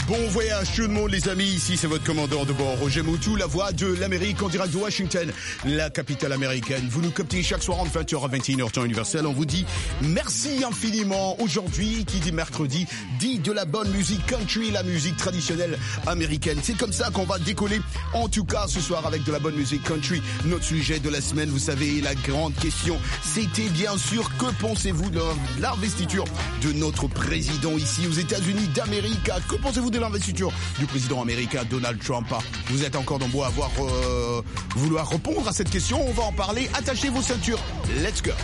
Bon voyage tout le monde les amis, ici c'est votre commandant de bord Roger Moutou, la voix de l'Amérique en direct de Washington, la capitale américaine. Vous nous captez chaque soir entre 20h à 21h temps universel, on vous dit merci infiniment. Aujourd'hui, qui dit mercredi, dit de la bonne musique country, la musique traditionnelle américaine. C'est comme ça qu'on va décoller, en tout cas ce soir avec de la bonne musique country. Notre sujet de la semaine, vous savez, la grande question, c'était bien sûr que pensez-vous de l'investiture de notre président ici aux États-Unis d'Amérique? Que pensez-vous de l'investiture du président américain Donald Trump? Vous êtes encore nombreux à vouloir répondre à cette question. On va en parler. Attachez vos ceintures. Let's go.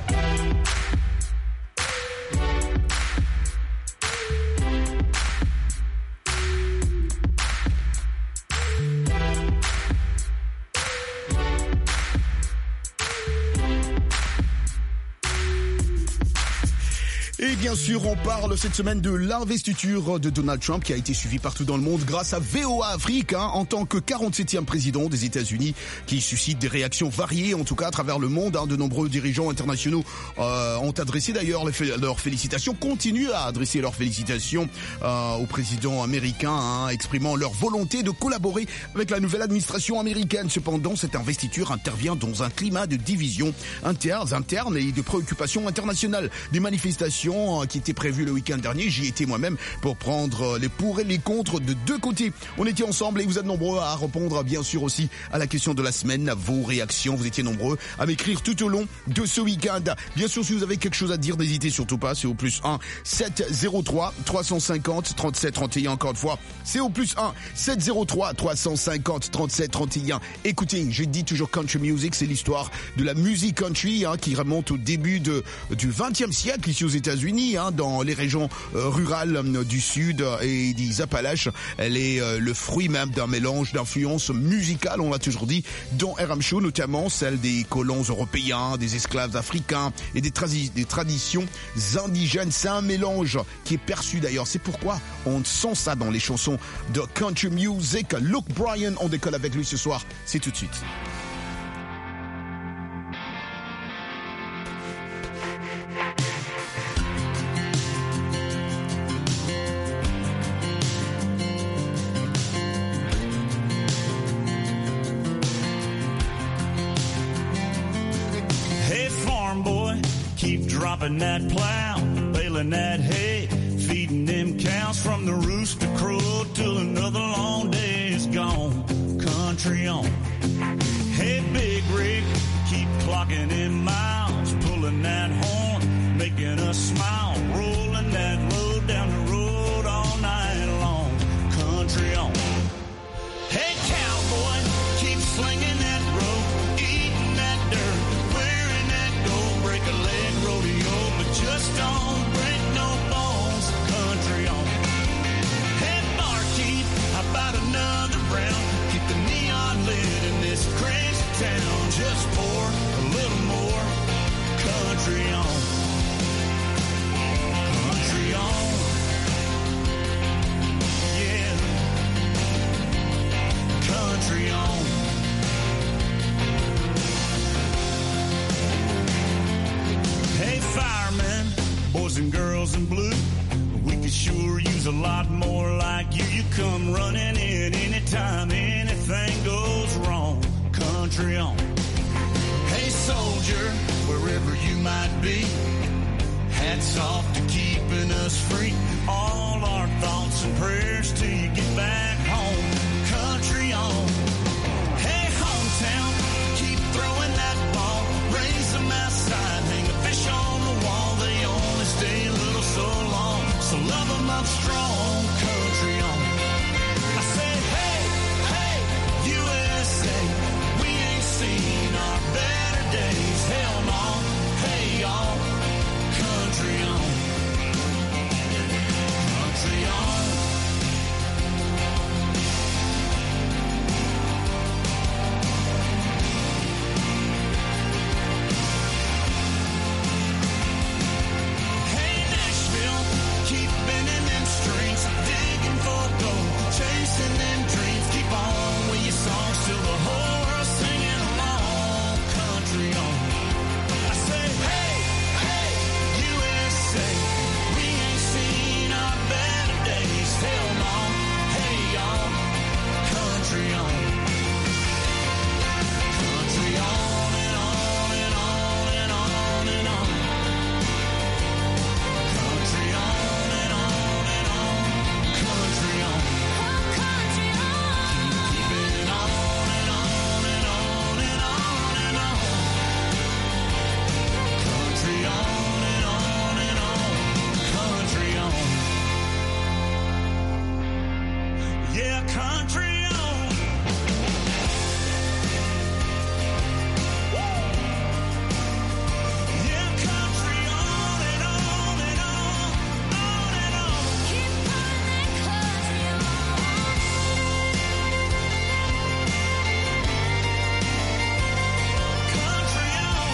Et bien sûr, on parle cette semaine de l'investiture de Donald Trump qui a été suivie partout dans le monde grâce à VOA Afrique, en tant que 47e président des États-Unis, qui suscite des réactions variées, en tout cas à travers le monde. De nombreux dirigeants internationaux ont adressé d'ailleurs leurs félicitations, continuent à adresser leurs félicitations au président américain, exprimant leur volonté de collaborer avec la nouvelle administration américaine. Cependant, cette investiture intervient dans un climat de division interne et de préoccupation internationale. Des manifestations qui était prévu le week-end dernier. J'y étais moi-même pour prendre les pour et les contre de deux côtés. On était ensemble et vous êtes nombreux à répondre bien sûr aussi à la question de la semaine, à vos réactions. Vous étiez nombreux à m'écrire tout au long de ce week-end. Bien sûr, si vous avez quelque chose à dire, n'hésitez surtout pas. C'est au plus 1 703 350 37 31. Encore une fois, c'est au plus 1 703 350 37 31. Écoutez, je dis toujours country music, c'est l'histoire de la musique country qui remonte au début du 20e siècle ici aux États-Unis, dans les régions rurales du sud et des Appalaches. Elle est le fruit même d'un mélange d'influences musicales, on l'a toujours dit, dont RM Show, notamment celle des colons européens, des esclaves africains et des traditions indigènes. C'est un mélange qui est perçu d'ailleurs. C'est pourquoi on sent ça dans les chansons de country music. Luke Bryan, on décolle avec lui ce soir. C'est tout de suite. Dropping that plow, baling that hay, feeding them cows from the rooster crow till another long day is gone. Country on. Hey, big rig, keep clocking in miles, pulling that horn, making us smile, rolling that load down the road all night long. Country on. Hey, cowboy, keep slinging that rope, eating that dirt, wearing that gold, break a leg, rodeo, but just don't break no bones. Country on. Hey, barkeep, how about another round? Keep the neon lit in this crazy town. Just pour a little more. Country on. Country on. Yeah. Country on. Hey, firemen, boys and girls in blue, we could sure use a lot more like you. You come running in anytime anything goes wrong. Country on. Hey, soldier, wherever you might be, hats off to keeping us free. All our thoughts and prayers till you get back home. Country on. Hey, hometown, keep throwing that ball, raise them outside, hang a fish on the wall. They only stay a little so long, so love them up strong. Country on. I say, hey, hey, USA, we ain't seen our better days. Hell no, hey y'all, country on. Country on. Yeah, country on. Yeah, country on and on and on and on. Keep putting that country on. Country on.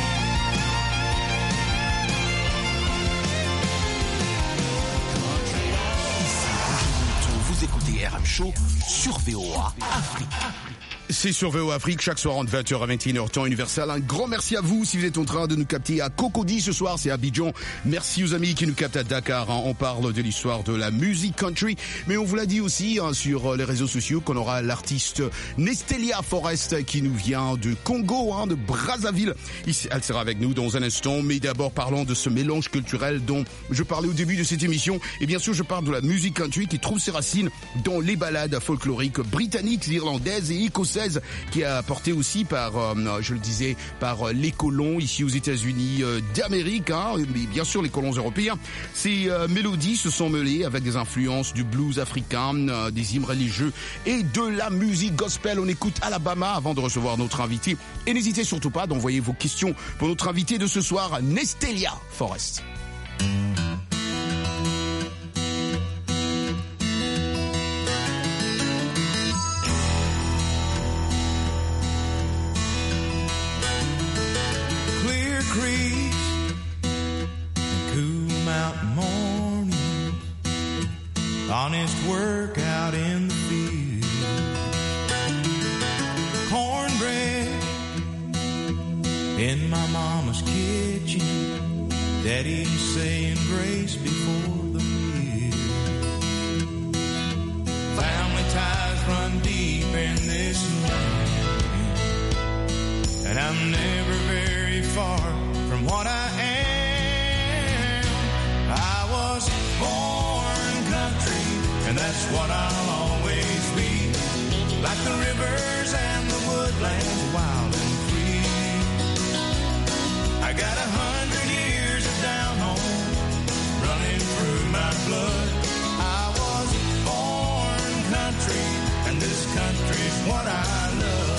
Vous écoutez RM Show sur VOA Afrique. C'est sur VOA Afrique, chaque soir entre 20h à 21h, temps universel. Un grand merci à vous si vous êtes en train de nous capter à Cocody ce soir, c'est à Abidjan. Merci aux amis qui nous captent à Dakar. On parle de l'histoire de la musique country. Mais on vous l'a dit aussi sur les réseaux sociaux qu'on aura l'artiste Nestelia Forrest qui nous vient de Congo, de Brazzaville. Elle sera avec nous dans un instant. Mais d'abord, parlons de ce mélange culturel dont je parlais au début de cette émission. Et bien sûr, je parle de la musique country qui trouve ses racines dans les ballades folkloriques britanniques, irlandaises et écossaises, qui est apporté aussi par, je le disais, par les colons ici aux États-Unis d'Amérique, mais bien sûr les colons européens. Ces mélodies se sont mêlées avec des influences du blues africain, des hymnes religieux et de la musique gospel. On écoute Alabama avant de recevoir notre invité. Et n'hésitez surtout pas d'envoyer vos questions pour notre invité de ce soir, Nestelia Forrest. Creeks and cool mountain mornings, honest work out in the field, cornbread in my mama's kitchen, daddy saying grace before the meal. Family ties run deep in this land, and I'm never very far from what I am. I was born country, and that's what I'll always be. Like the rivers and the woodlands, wild and free. I got 100 years of down home running through my blood. I was born country, and this country's what I love.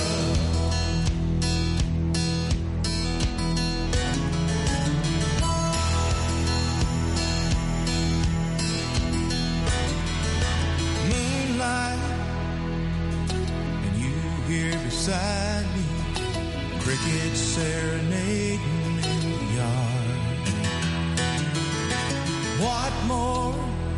And you here beside me, crickets serenading in the yard. What more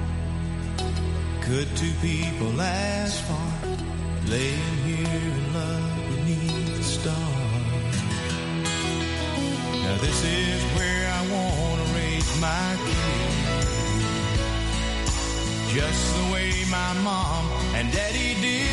could two people ask for, laying here in love beneath the stars? Now this is where I want to raise my kids, just the way my mom and daddy did.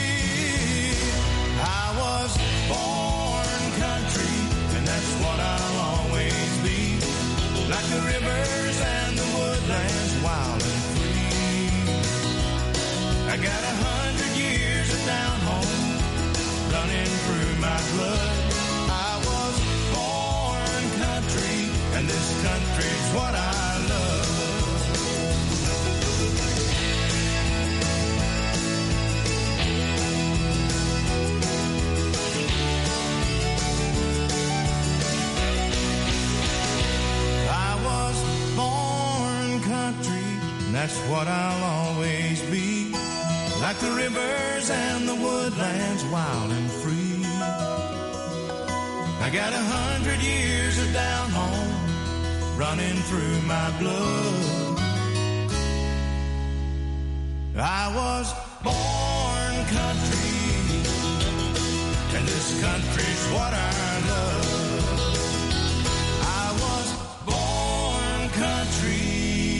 I was born country, and that's what I'll always be. Like the rivers and the woodlands, wild and free. I got 100 years of down home running through my blood. I was born country, and this country's what I love. That's what I'll always be. Like the rivers and the woodlands, wild and free. I got 100 years of down home running through my blood. I was born country, and this country's what I love. I was born country.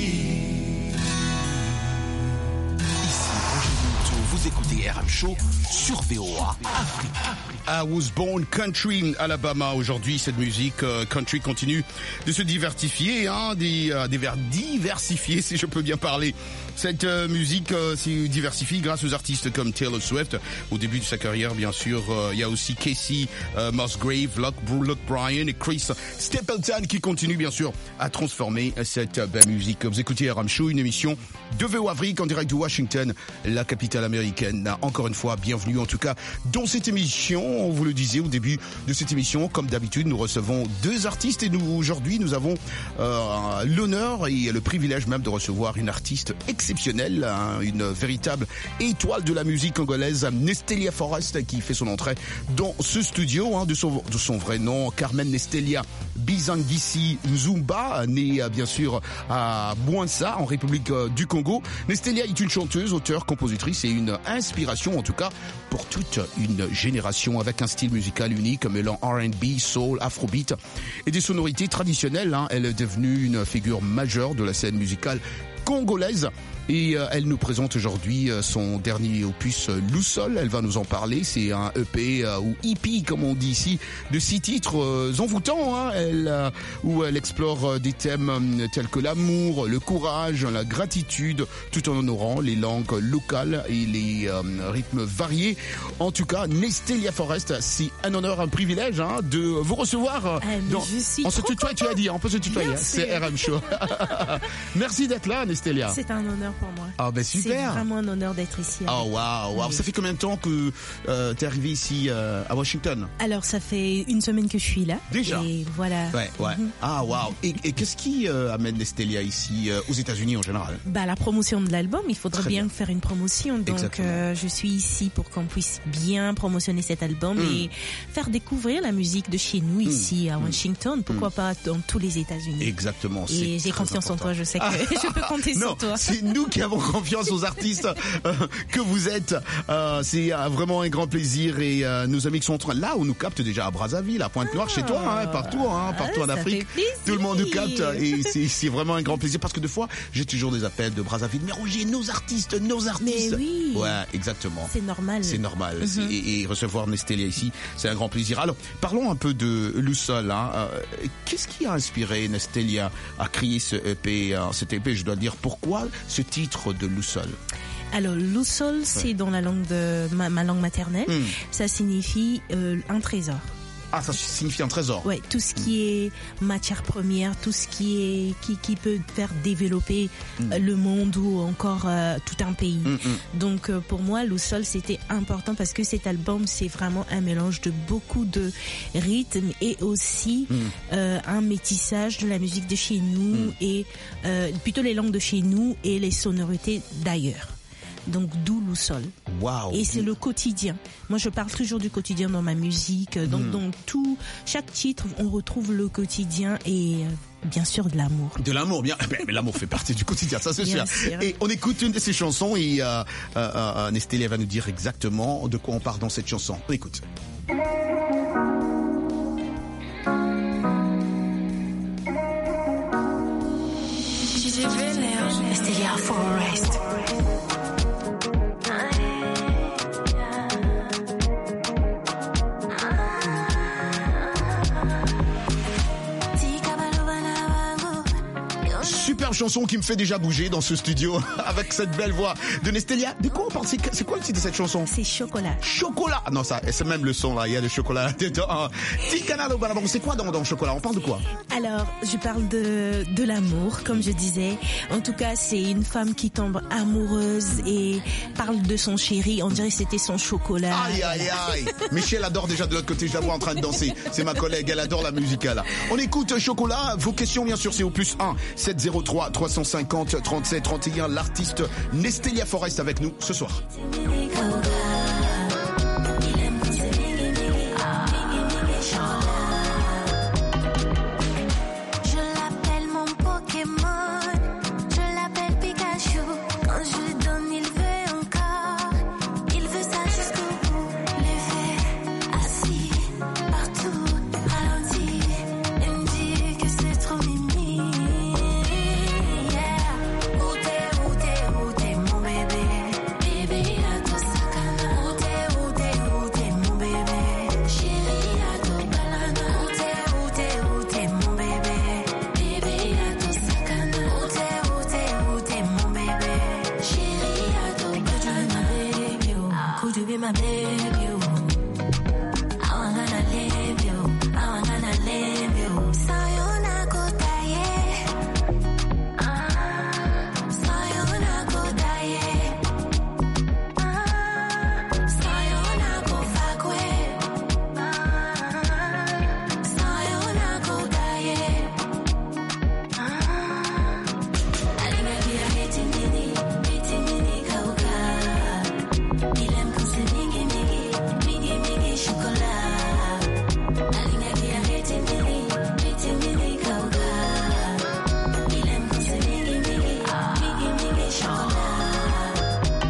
Vous écoutez RM Show sur VOA Afrique. I was born country, Alabama. Aujourd'hui, cette musique country continue de se diversifier, diversifier, si je peux bien parler. Cette musique s'y diversifie grâce aux artistes comme Taylor Swift. Au début de sa carrière, bien sûr, il y a aussi Casey Musgrave, Luke Bryan et Chris Stapleton qui continuent, bien sûr, à transformer cette belle musique. Vous écoutez RM Show, une émission de VOA Afrique en direct de Washington, la capitale américaine. Encore une fois, bienvenue en tout cas dans cette émission. On vous le disait au début de cette émission, comme d'habitude, nous recevons deux artistes et aujourd'hui, nous avons l'honneur et le privilège même de recevoir une artiste exceptionnelle, hein, une véritable étoile de la musique congolaise, Nestelia Forest, qui fait son entrée dans ce studio, hein, de son vrai nom, Carmen Nestelia Bizangisi Nzumba, née bien sûr à Bouansa, en République du Congo. Nestelia est une chanteuse, auteure, compositrice et une inspiration en tout cas pour toute une génération, avec un style musical unique mêlant R&B, soul, afrobeat et des sonorités traditionnelles, hein. Elle est devenue une figure majeure de la scène musicale congolaise. Et elle nous présente aujourd'hui son dernier opus, Lusol. Elle va nous en parler. C'est un EP ou EP, comme on dit ici, de 6 titres envoûtants, hein, où elle explore des thèmes tels que l'amour, le courage, la gratitude, tout en honorant les langues locales et les rythmes variés. En tout cas, Nestelia Forest, c'est un honneur, un privilège, hein, de vous recevoir. On se tutoie, tu as dit, on peut se tutoyer. C'est RM Show. Merci d'être là, Nestelia. C'est un honneur pour moi. Ah ben super. C'est vraiment un honneur d'être ici. Oh waouh. Oui. Ça fait combien de temps que t'es arrivé ici à Washington? Alors ça fait une semaine que je suis là. Déjà. Et voilà. Ouais. Ah waouh. Et qu'est-ce qui amène Nestelia ici aux États-Unis en général? La promotion de l'album, il faudrait Très bien bien faire une promotion. Donc je suis ici pour qu'on puisse bien promotionner cet album et faire découvrir la musique de chez nous ici à Washington. Pourquoi pas dans tous les États-Unis. Exactement. Et j'ai confiance en toi. Je sais que je peux compter sur toi. C'est nous qui avons confiance aux artistes que vous êtes. C'est vraiment un grand plaisir et nos amis qui sont là, on nous capte déjà à Brazzaville, à Pointe-Noire, chez toi, hein, partout en Afrique. Tout le monde nous capte et c'est vraiment un grand plaisir parce que des fois, j'ai toujours des appels de Brazzaville. Mais Roger, nos artistes. Mais oui. Ouais, exactement. C'est normal. C'est normal. Et recevoir Nestelia ici, c'est un grand plaisir. Alors, parlons un peu de Lusol. Hein. Qu'est-ce qui a inspiré Nestelia à créer ce EP? Cet EP, je dois dire, pourquoi ce titre de Lusol? Alors, Lusol, c'est dans la langue de ma langue maternelle. Ça signifie un trésor. Ah, ça signifie un trésor. Ouais, tout ce qui est matière première, tout ce qui peut faire développer le monde ou encore tout un pays. Donc pour moi, Lusol, c'était important parce que cet album, c'est vraiment un mélange de beaucoup de rythmes et aussi un métissage de la musique de chez nous et plutôt les langues de chez nous et les sonorités d'ailleurs. Donc d'où Lusol. Wow. Et c'est le quotidien. Moi je parle toujours du quotidien dans ma musique. Donc dans chaque titre on retrouve le quotidien et bien sûr de l'amour. De l'amour, bien. Mais l'amour fait partie du quotidien, ça c'est sûr. Et on écoute une de ces chansons et Nestelia va nous dire exactement de quoi on parle dans cette chanson. On écoute. Nestelia Forest. Superbe chanson qui me fait déjà bouger dans ce studio avec cette belle voix de Nestelia. De quoi on parle? C'est quoi le titre de cette chanson? C'est Chocolat. Chocolat. Non, ça, c'est même le son là. Il y a du chocolat dedans. C'est quoi dans Chocolat? On parle de quoi? Alors, je parle de l'amour, comme je disais. En tout cas, c'est une femme qui tombe amoureuse et parle de son chéri. On dirait que c'était son chocolat. Aïe, aïe, aïe. Michel adore déjà de l'autre côté. Je la vois en train de danser. C'est ma collègue. Elle adore la musique là. On écoute Chocolat. Vos questions, bien sûr, c'est au +1 703 350 37 31. L'artiste Nestelia Forest avec nous ce soir. Où t'es, mon bébé, à toi ça Would you be my baby? You? I wanna live you. I wanna live you. Sayona kotaye. Sayona kotaye. Sayona kofakwe. Sayona kotaye. Alinga kia hiti mini kauka. Ilem kuse mingi chocolat. Alinga kia hiti mini kauka. Ilem kuse mingi chocolat.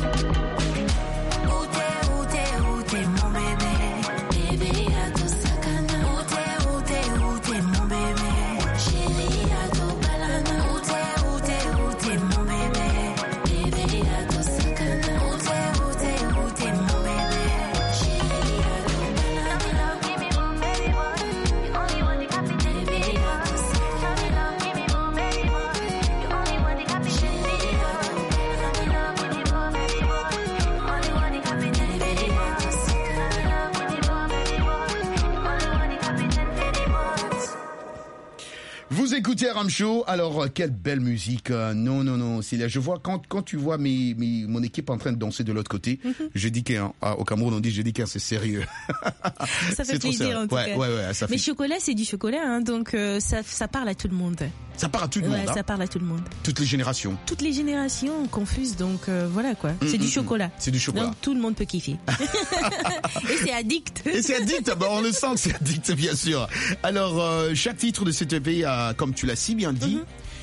Ute mon bébé, bébé à tout sakana. Ute mon bébé, chérie à tout balana. Ute mon bébé, bébé à tout sakana. Ute mon bébé, chérie à tout balana. Give me more, baby boy, you only want the copy, baby à tout sakana. Give me more, baby boy, you only want the copy, baby à tout sakana. Give me more, baby boy, you only want the copy, baby à tout sakana. Give me more, baby boy, you only want the copy, baby à tout. Vous écoutez Ram Show. Alors, quelle belle musique. Non, Célia, je vois, quand tu vois mon équipe en train de danser de l'autre côté, je dis au Cameroun, on dit, c'est sérieux. Ça fait C'est trop plaisir sérieux. en tout cas. Ouais, ça Mais fait. chocolat, c'est du chocolat, hein, donc ça parle à tout le monde. Ça part à tout le monde, hein. Ça parle à tout le monde. Toutes les générations. Toutes les générations confusent, donc voilà quoi. C'est du chocolat. C'est du chocolat. Donc tout le monde peut kiffer. Et c'est addict. Et c'est addict, on le sent que c'est addict, bien sûr. Alors, chaque titre de cette EP a, comme tu l'as si bien dit,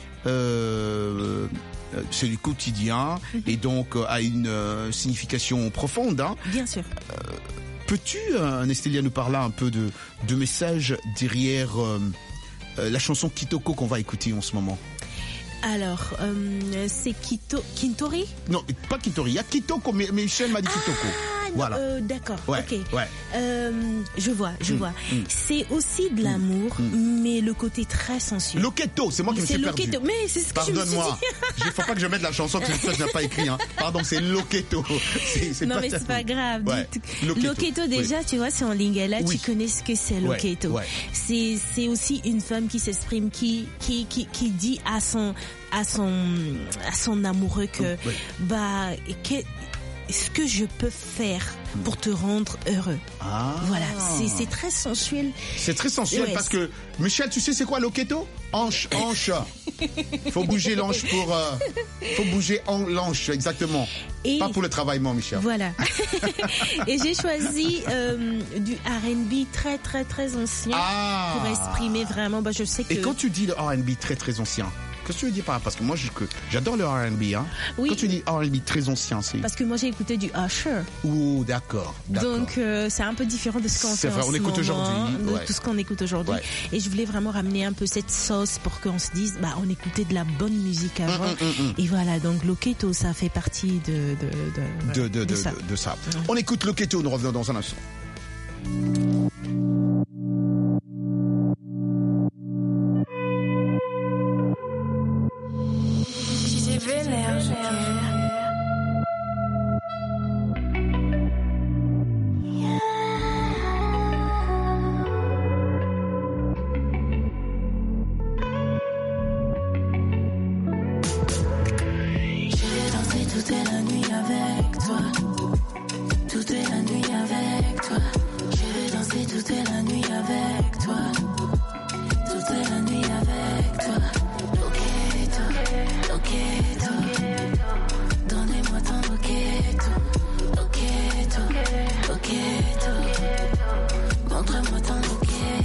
c'est du quotidien et donc a une signification profonde. Hein. Bien sûr. Peux-tu, Nestélia, nous parler un peu de messages derrière la chanson Kitoko qu'on va écouter en ce moment? Alors, c'est Kintori? Non, pas Kittori, il y a Kitoko, mais Michel m'a dit Kitoko. Voilà. D'accord, Ouais, ok. ouais. Je vois. C'est aussi de l'amour, mais le côté très sensuel. Loketo, c'est moi qui me suis perdu. Loketo, mais c'est ce que je me suis dit. Pardonne-moi, il faut pas que je mette la chanson que je n'ai pas écrit. Hein. Pardon, c'est Loketo. Non mais c'est pas grave. Ouais. Loketo déjà, oui. tu vois, c'est en lingala, Oui. tu connais ce que c'est Loketo. Ouais. C'est aussi une femme qui s'exprime, qui dit à son amoureux que ce que je peux faire pour te rendre heureux. Ah. Voilà, c'est très sensuel. C'est très sensuel parce que Michel, tu sais c'est quoi Loketo? Hanche. Faut bouger l'hanche faut bouger l'hanche exactement. Et pas pour le travaillement, Michel. Voilà. Et j'ai choisi du R&B très très très ancien pour exprimer vraiment. Je sais que. Et quand tu dis le R&B très très ancien, qu'est-ce que tu veux dire par là? Parce que moi j'adore le R&B. Hein. Oui. Quand tu dis R&B très ancien, c'est. Parce que moi j'ai écouté du Usher. Ouh, d'accord. Donc c'est un peu différent de ce qu'on fait vrai, en on ce écoute moment, aujourd'hui, de ouais. tout ce qu'on écoute aujourd'hui. Ouais. Et je voulais vraiment ramener un peu cette sauce pour qu'on se dise, on écoutait de la bonne musique avant. Et voilà, donc Loketo, ça fait partie de ça. De ça. On écoute Loketo, nous revenons dans un instant. Toute la nuit avec toi. Toute la nuit avec toi. Je vais danser toute la nuit avec toi. Toute la nuit avec toi. Loketo, Loketo. Donnez-moi ton Loketo. Loketo, Loketo. Montre-moi ton Loketo.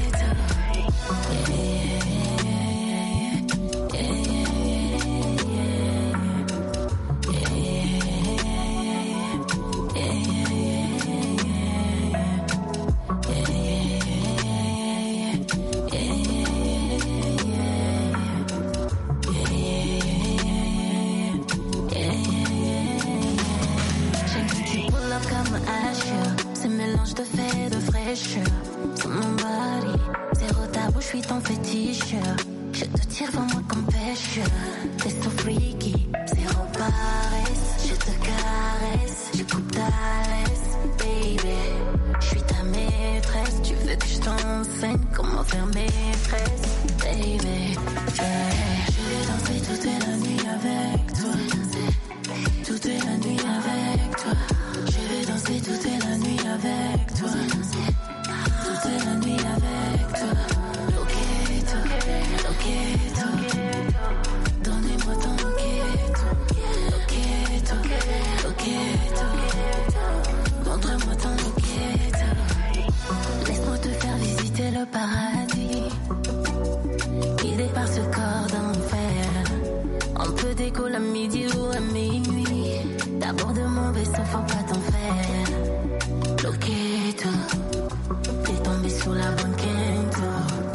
De fait, de fraîcheur sur mon body, zéro tabou, je suis ton féticheur. Je te tire vers moi comme pêcheur. T'es so freaky, zéro paresse. Je te caresse, je coupe ta laisse. que je t'enseigne comment faire mes tresses, baby. Yeah. Je vais danser toute la nuit avec toi. Toute la nuit avec toi. Je vais danser toute la nuit avec toi. Toute la nuit avec toi. Loqueto, loqueto. Donnez-moi ton loqueto. Loqueto, loqueto. Montre-moi ton loqueto. Laisse-moi te faire visiter le paradis. Guidé par ce corps d'enfer. On peut décoller à midi ou à minuit. D'abord de mon vaisseau, faut pas t'en faire. Loqueto, t'es tombé sous la bonne quinto.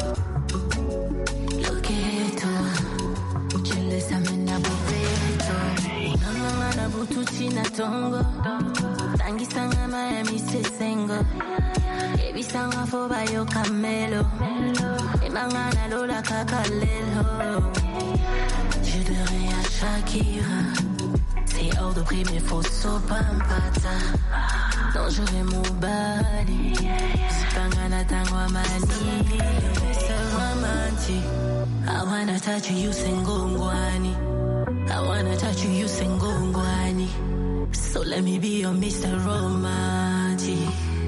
Loqueto, je les amène à Boveto. Nanga na butuchi na tongo. Tangi sanga Miami se sengo. Ebi sanga fo bayo camelo. Emanga na lola kakalelo. Je dirais à Shakira, c'est hors de prix mais faut sopampata. Dangereux mon body, Sipangana tangwa mani. Mr. Romantic, I wanna touch you singongwani. I wanna touch you singongwani. So let me be your Mr. Romantic.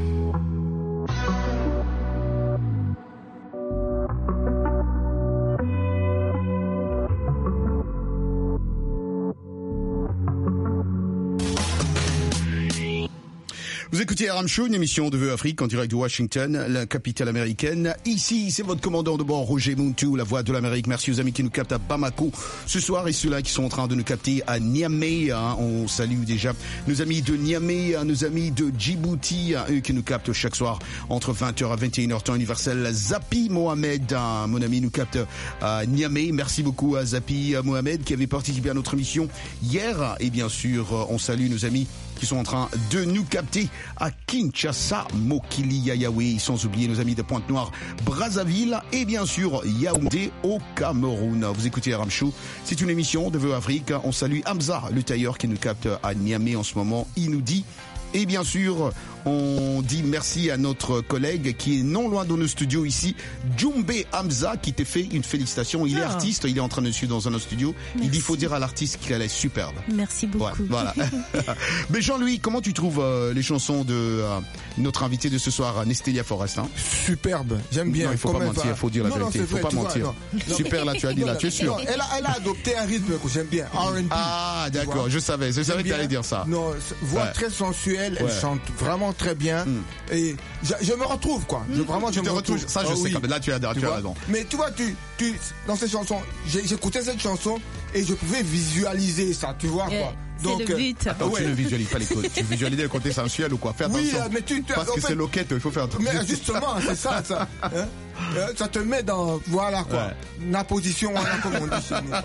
Vous écoutez RM Show, une émission de Vœux Afrique en direct de Washington, la capitale américaine. Ici, c'est votre commandant de bord, Roger Muntu, la voix de l'Amérique. Merci aux amis qui nous captent à Bamako ce soir et ceux-là qui sont en train de nous capter à Niamey. On salue déjà nos amis de Niamey, nos amis de Djibouti, eux qui nous captent chaque soir entre 20h à 21h temps universel. Zapi Mohamed, mon ami, nous capte à Niamey. Merci beaucoup à Zapi Mohamed qui avait participé à notre émission hier. Et bien sûr, on salue nos amis qui sont en train de nous capter à Kinshasa, Mokili, Yayaoundé, sans oublier nos amis de Pointe-Noire, Brazzaville et bien sûr Yaoundé au Cameroun. Vous écoutez RM Show, c'est une émission de Vœux Afrique. On salue Hamza, le tailleur qui nous capte à Niamey en ce moment. Il nous dit, et bien sûr, on dit merci à notre collègue qui est non loin de nos studios ici, Djumbe Hamza, qui t'a fait une félicitation. Il est artiste, il est en train de suivre dans un autre studio. Merci. Il dit, faut dire à l'artiste qu'elle est superbe. Merci beaucoup. Ouais, voilà. Mais Jean-Louis, comment tu trouves les chansons de notre invité de ce soir, Nestelia Forest, hein? Superbe, j'aime bien. Non, il faut pas mentir, il faut dire la vérité, il faut pas mentir. Super, là, tu as dit là, tu es sûr? Non, elle a adopté un rythme que j'aime bien, R&B. Ah, d'accord, je savais que tu allais dire ça. Non, voix Ouais. très sensuelle, elle Ouais. chante vraiment très bien. Et je me retrouve, quoi. Je me retrouve. Ça, je Ah sais, oui. là, tu as vois. raison. Mais tu vois, dans ces chansons, j'écoutais cette chanson et je pouvais visualiser ça, tu vois, quoi. C'est le but. Attends, tu ne visualises pas les côtés. Tu visualises le côté sensuel ou quoi? Fais Oui, attention. mais Parce que c'est loquette, il faut faire attention. Mais justement, c'est ça. Hein? Ça te met dans, voilà quoi, la position, voilà, comme on dit chez nous.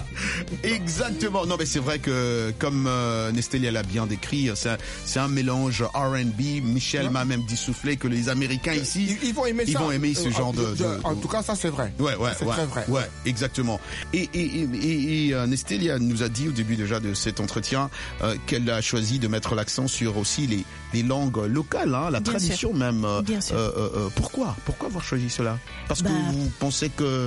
Exactement. Non, mais c'est vrai que, comme Nestelia l'a bien décrit, c'est un mélange R&B. Michel m'a même dit souffler que les Américains ici, Ils vont aimer ça. Ils vont aimer ce genre de... En tout cas, ça c'est vrai. Ouais, c'est très vrai. Ouais, exactement. Et Nestelia nous a dit au début déjà de cet entretien qu'elle a choisi de mettre l'accent sur aussi les langues locales, hein, la Bien tradition sûr. même. Bien sûr. Pourquoi avoir choisi cela? Parce que vous pensez que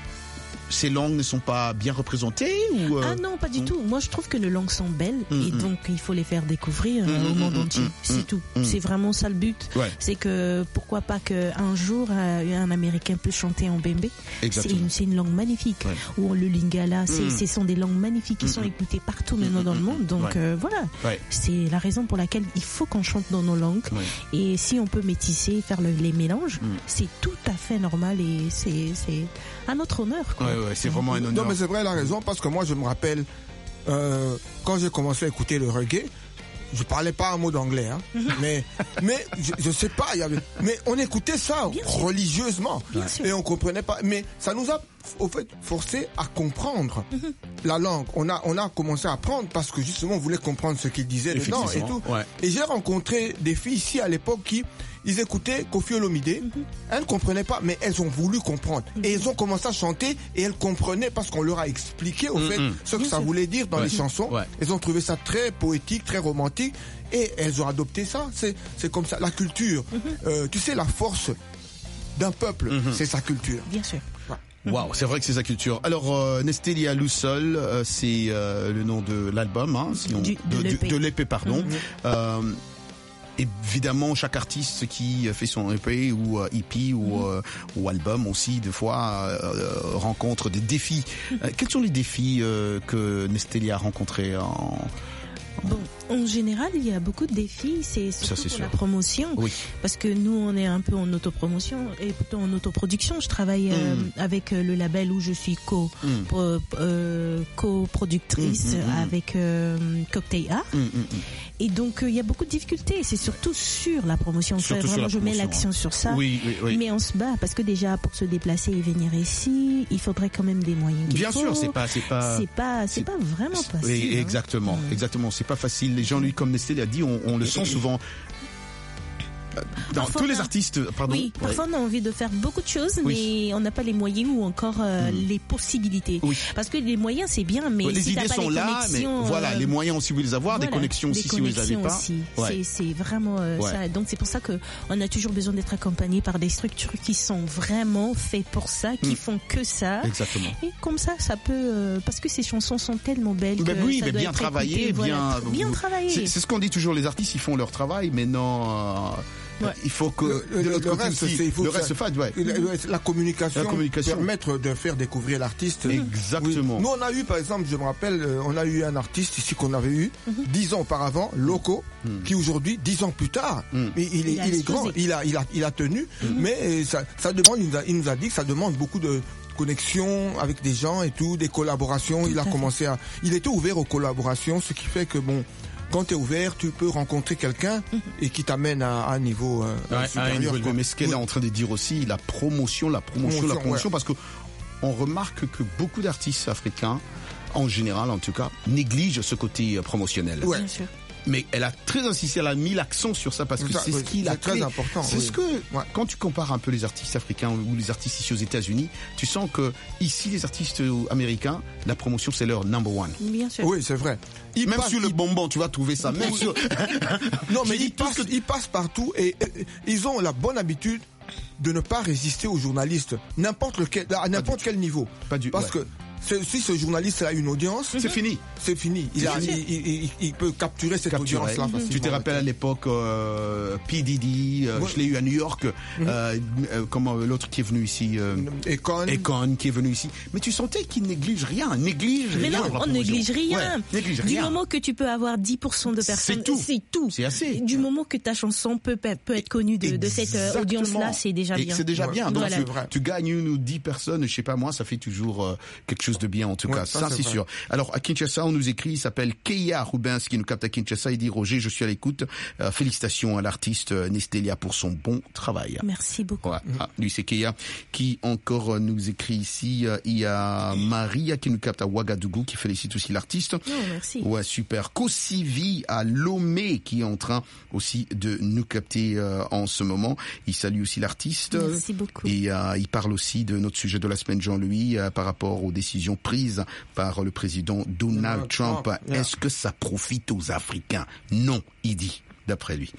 ces langues ne sont pas bien représentées ou Ah non, pas du tout. Moi, je trouve que les langues sont belles et donc il faut les faire découvrir au monde entier. C'est tout. C'est vraiment ça le but. Ouais. C'est que pourquoi pas qu'un jour un Américain peut chanter en bembe. C'est une langue magnifique. Ouais. Ou le lingala, ce sont des langues magnifiques qui sont écoutées partout maintenant dans le monde. Donc voilà, c'est la raison pour laquelle il faut qu'on chante dans nos langues. Ouais. Et si on peut métisser, faire les mélanges, c'est tout à fait normal et c'est à notre honneur, quoi. Ouais, c'est vraiment un honneur. Non, mais c'est vrai, la raison, parce que moi, je me rappelle, quand j'ai commencé à écouter le reggae, je parlais pas un mot d'anglais, hein. mais je sais pas, mais on écoutait ça religieusement et on comprenait pas. Mais ça nous a au fait forcé à comprendre la langue. On a commencé à apprendre parce que justement on voulait comprendre ce qu'ils disaient dedans et tout. Ouais. Et j'ai rencontré des filles ici à l'époque qui ils écoutaient Koffi Olomide, elles ne comprenaient pas, mais elles ont voulu comprendre. Et elles ont commencé à chanter et elles comprenaient parce qu'on leur a expliqué au fait ce que ça voulait dire dans les chansons. Ouais. Elles ont trouvé ça très poétique, très romantique et elles ont adopté ça. C'est comme ça. La culture, tu sais, la force d'un peuple. C'est sa culture. Bien sûr. Waouh, c'est vrai que c'est sa culture. Alors, Nestelia Lusol, c'est le nom de l'album, hein, de l'EP, pardon. Évidemment, chaque artiste qui fait son EP ou EP ou album aussi, des fois, rencontre des défis. Quels sont les défis que Nestelia a rencontrés Bon, en général, il y a beaucoup de défis, c'est surtout pour la promotion, parce que nous, on est un peu en autopromotion et plutôt en autoproduction. Je travaille avec le label où je suis coproductrice avec Cocktail Art. Et donc, il y a beaucoup de difficultés. C'est surtout sur la promotion. Vraiment, je mets l'accent sur ça. Oui. Mais on se bat parce que déjà, pour se déplacer et venir ici, il faudrait quand même des moyens. Bien sûr, c'est pas vraiment facile. Oui, exactement. C'est pas facile. Les gens, lui, comme Nestlé a dit, on le sent souvent. Dans tous les artistes, pardon. Oui, parfois on a envie de faire beaucoup de choses, mais on n'a pas les moyens ou encore les possibilités. Parce que les moyens c'est bien, mais les si idées t'as pas sont les là, mais voilà, les moyens aussi vous les avoir, des connexions aussi si vous les avez pas. C'est vraiment ça. Donc c'est pour ça que on a toujours besoin d'être accompagné par des structures qui sont vraiment faites pour ça, qui font que ça. Exactement. Et comme ça peut parce que ces chansons sont tellement belles. Mais que oui, ça mais doit bien être travaillé, écouté, bien travaillé. C'est ce qu'on dit toujours, les artistes ils font leur travail, mais non. Il faut que le reste se fasse. La communication permettre de faire découvrir l'artiste. Exactement. Nous on a eu par exemple, je me rappelle, on a eu un artiste ici qu'on avait eu 10 ans auparavant, Loco, qui aujourd'hui 10 ans plus tard, il est grand, il a tenu, mais ça demande, il nous a dit que ça demande beaucoup de connexion avec des gens et tout, des collaborations. Il était ouvert aux collaborations, ce qui fait que quand tu es ouvert, tu peux rencontrer quelqu'un et qui t'amène à un niveau supérieur. Mais ce qu'elle est en train de dire aussi, la promotion, parce que on remarque que beaucoup d'artistes africains, en général en tout cas, négligent ce côté promotionnel. Bien sûr. Mais elle a très insisté, elle a mis l'accent sur ça parce que c'est ce qui est très important. C'est ce que, quand tu compares un peu les artistes africains ou les artistes ici aux États-Unis, tu sens que ici, les artistes américains, la promotion, c'est leur number one. Bien sûr. Oui, c'est vrai. Sur le bonbon, tu vas trouver ça. Même sur... Non, mais ils passent partout et ils ont la bonne habitude de ne pas résister aux journalistes, à n'importe quel niveau. Parce que si ce journaliste a une audience, c'est fini. Il peut capturer cette audience-là. Tu te rappelles à l'époque P. Diddy, je l'ai eu à New York, comme l'autre qui est venu ici, Akon qui est venu ici. Mais tu sentais qu'il néglige rien. Mais non, on néglige rien. Du moment que tu peux avoir 10% de personnes, c'est tout. C'est assez. Du moment que ta chanson peut être connue de cette audience-là, c'est déjà bien. C'est déjà bien. Donc tu gagnes 1 ou 10 personnes, je sais pas moi, ça fait toujours quelque chose de bien en tout cas, ça c'est sûr. Alors à Kinshasa, on nous écrit, il s'appelle Keia Rubens qui nous capte à Kinshasa, il dit Roger, je suis à l'écoute, félicitations à l'artiste Nestelia pour son bon travail. Merci beaucoup. Lui c'est Keia qui encore nous écrit ici, il y a Maria qui nous capte à Ouagadougou qui félicite aussi l'artiste. Merci. Ouais, super. Kosivi à Lomé qui est en train aussi de nous capter en ce moment. Il salue aussi l'artiste. Merci beaucoup. Et il parle aussi de notre sujet de la semaine, Jean-Louis, par rapport aux décisions prises par le président Donald Trump. Est-ce que ça profite aux Africains? Non, il dit, d'après lui.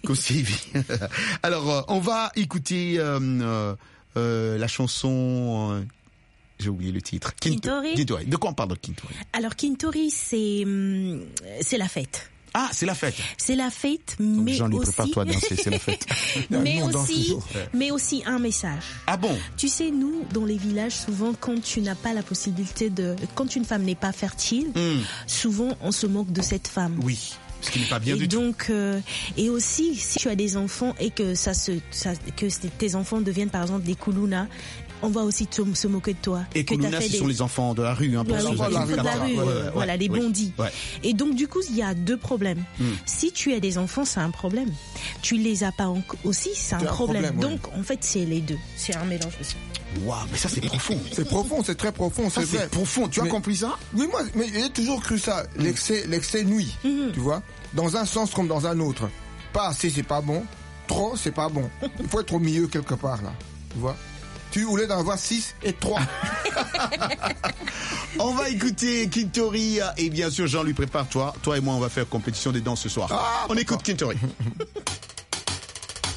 Alors, on va écouter la chanson... j'ai oublié le titre. Kintori. De quoi on parle de Kintori? Alors, Kintori, c'est la fête. Ah, c'est la fête. C'est la fête, mais Jean-Louis, aussi... prépare-toi à danser, c'est la fête. mais aussi un message. Ah bon? Tu sais, nous, dans les villages, souvent, quand tu n'as pas la possibilité quand une femme n'est pas fertile, souvent, on se moque de cette femme. Oui. Ce qui n'est pas bien du tout. Et aussi, si tu as des enfants et que que tes enfants deviennent, par exemple, des koulouna, on va aussi se moquer de toi. Et Koulouna, ce sont les enfants de la rue. Hein, les enfants de la rue, les bondis. Ouais. Et donc, du coup, il y a 2 problèmes. Si tu as des enfants, c'est un problème. Tu les as pas aussi, c'est un problème. Donc, en fait, c'est les deux. C'est un mélange de ça. Waouh, mais ça c'est profond. C'est profond, c'est très profond. C'est profond. Tu as compris ça? Oui, mais j'ai toujours cru ça. L'excès nuit, tu vois. Dans un sens comme dans un autre. Pas assez, c'est pas bon. Trop, c'est pas bon. Il faut être au milieu quelque part là. Tu vois. Au lieu d'en avoir 6 et 3. On va écouter Kintori et bien sûr Jean-Louis, prépare-toi. Toi et moi on va faire compétition des danses ce soir. On écoute Kintori.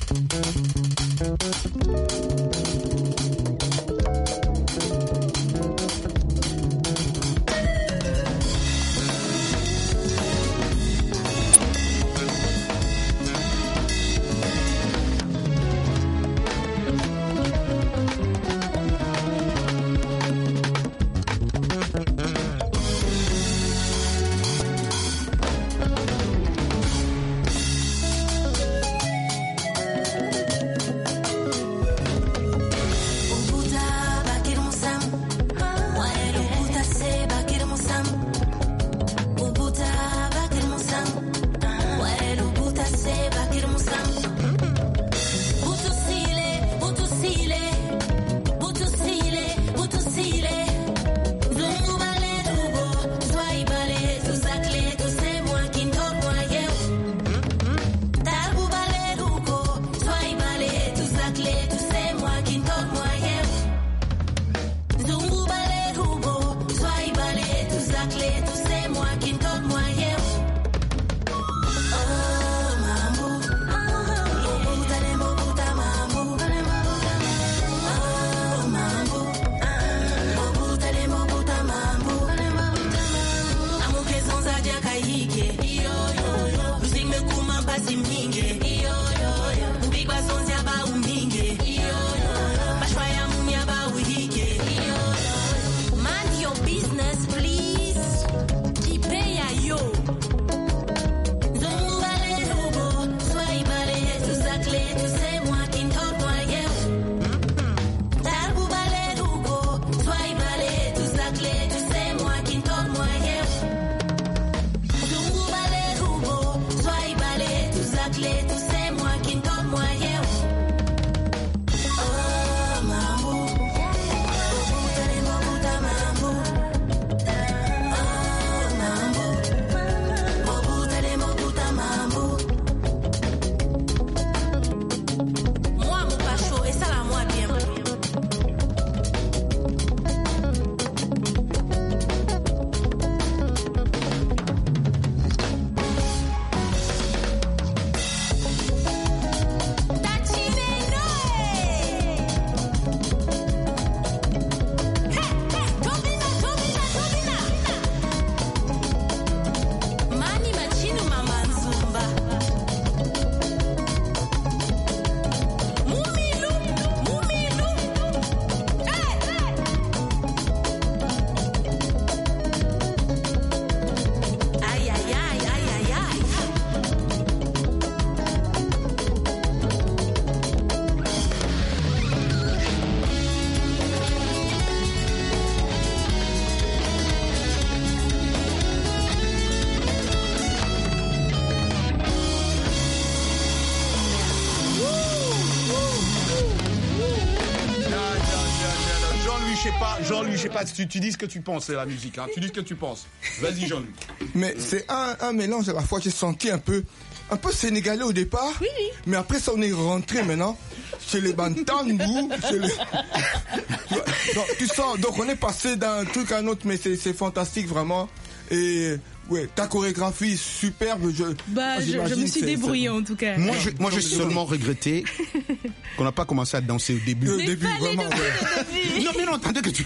Jean-Luc, je sais pas, tu dis ce que tu penses, c'est la musique, hein. Tu dis ce que tu penses. Vas-y, Jean-Luc. Mais c'est un mélange à la fois. J'ai senti un peu sénégalais au départ. Oui. Mais après, ça, on est rentré maintenant chez les Bantangou. Donc, tu sens, donc on est passé d'un truc à un autre, mais c'est fantastique, vraiment. Et ouais, ta chorégraphie superbe. Je me suis débrouillée en tout cas. Moi, j'ai seulement regretté qu'on n'a pas commencé à danser au début. Au début, vraiment. Non, mais non, attendez que tu.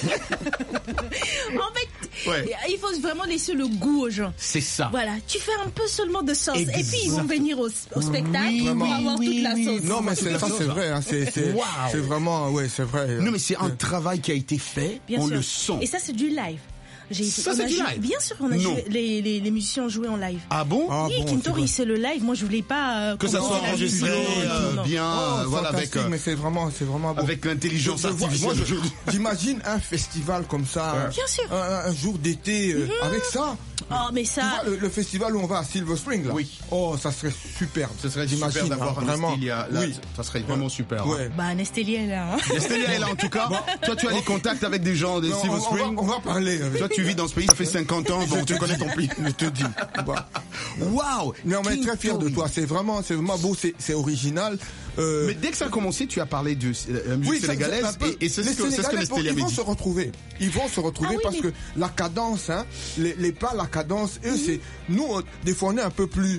En fait, il faut vraiment laisser le goût aux gens. C'est ça. Voilà, tu fais un peu seulement de sauce. Exact. Et puis ils vont venir au spectacle pour avoir toute la sauce. Non, mais ça, c'est vrai. Hein, c'est vraiment, ouais, c'est vrai. Non, mais c'est un travail qui a été fait. Bien on sûr. le sent. Et ça, c'est du live. Ça, c'est du live. Bien sûr, on a joué, les musiciens ont joué en live. Ah bon? Oui, Kintori, c'est le live. Moi, je voulais pas que ça soit enregistré bien, voilà, avec. Mais c'est vraiment beau. Avec l'intelligence artificielle. J'imagine un festival comme ça. Bien sûr. Un jour d'été avec ça. Oh, mais ça. Tu vois, le festival où on va à Silver Spring, là. Oui. Oh, ça serait superbe. Ce serait super d'avoir vraiment. Nestélia là. Oui. Ça serait vraiment super. Ouais. Bah, Nestélia est là. Nestélia est là, en tout cas. Toi, tu as des contacts avec des gens de Silver Spring. On va parler. Toi, tu vis dans ce pays, ça fait 50 ans, bon, tu connais ton pays. Je te dis. Waouh! Mais on est très fiers de toi. C'est vraiment beau, c'est original. Mais dès que ça a commencé, tu as parlé de la musique sénégalaise et c'est ce que Nestélia m'a dit. Ils vont se retrouver parce que la cadence, hein, les pas, la cadence, eux, c'est, nous, des fois, on est un peu plus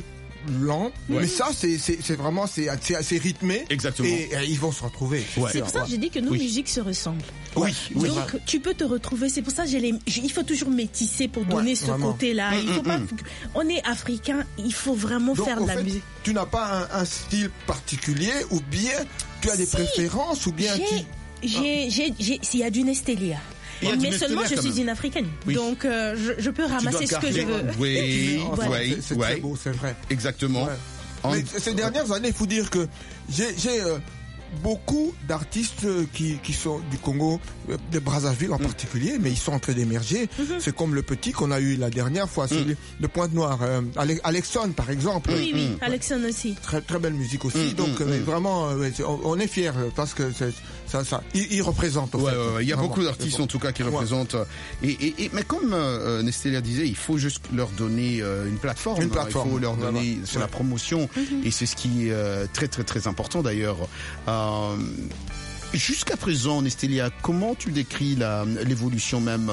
lent, mais ça c'est vraiment c'est assez rythmé. Exactement. Et ils vont se retrouver. C'est pour ça que j'ai dit que nos musiques se ressemblent. Oui, oui. Donc tu peux te retrouver. C'est pour ça que il faut toujours métisser pour donner ce vraiment. côté-là. Il faut pas. On est africain. Il faut vraiment Donc, faire de en la fait, musique. tu n'as pas un style particulier ou bien tu as des préférences ou bien Il y a du Nestelia. Il y a du Mais seulement Nestelia, je quand suis même. une africaine. Oui. Donc je peux ramasser ce que je veux. Oui, Voilà. c'est très beau, c'est vrai. exactement. Ouais. Mais ces dernières années, il faut dire que j'ai beaucoup d'artistes qui sont du Congo, de Brazzaville en particulier, mais ils sont en train d'émerger. C'est comme le petit qu'on a eu la dernière fois, celui de Pointe-Noire, Alexon par exemple. Oui, Alexon aussi. Très très belle musique aussi. Donc mais vraiment, on est fiers parce que il représente. Ouais, fait. il y a Vraiment, beaucoup d'artistes c'est bon. en tout cas qui représentent. Mais comme Nestelia disait, il faut juste leur donner une plateforme. Une plateforme. Il faut leur donner Voilà. c'est la promotion et c'est ce qui est très très très important d'ailleurs. Jusqu'à présent, Nestelia, comment tu décris l'évolution même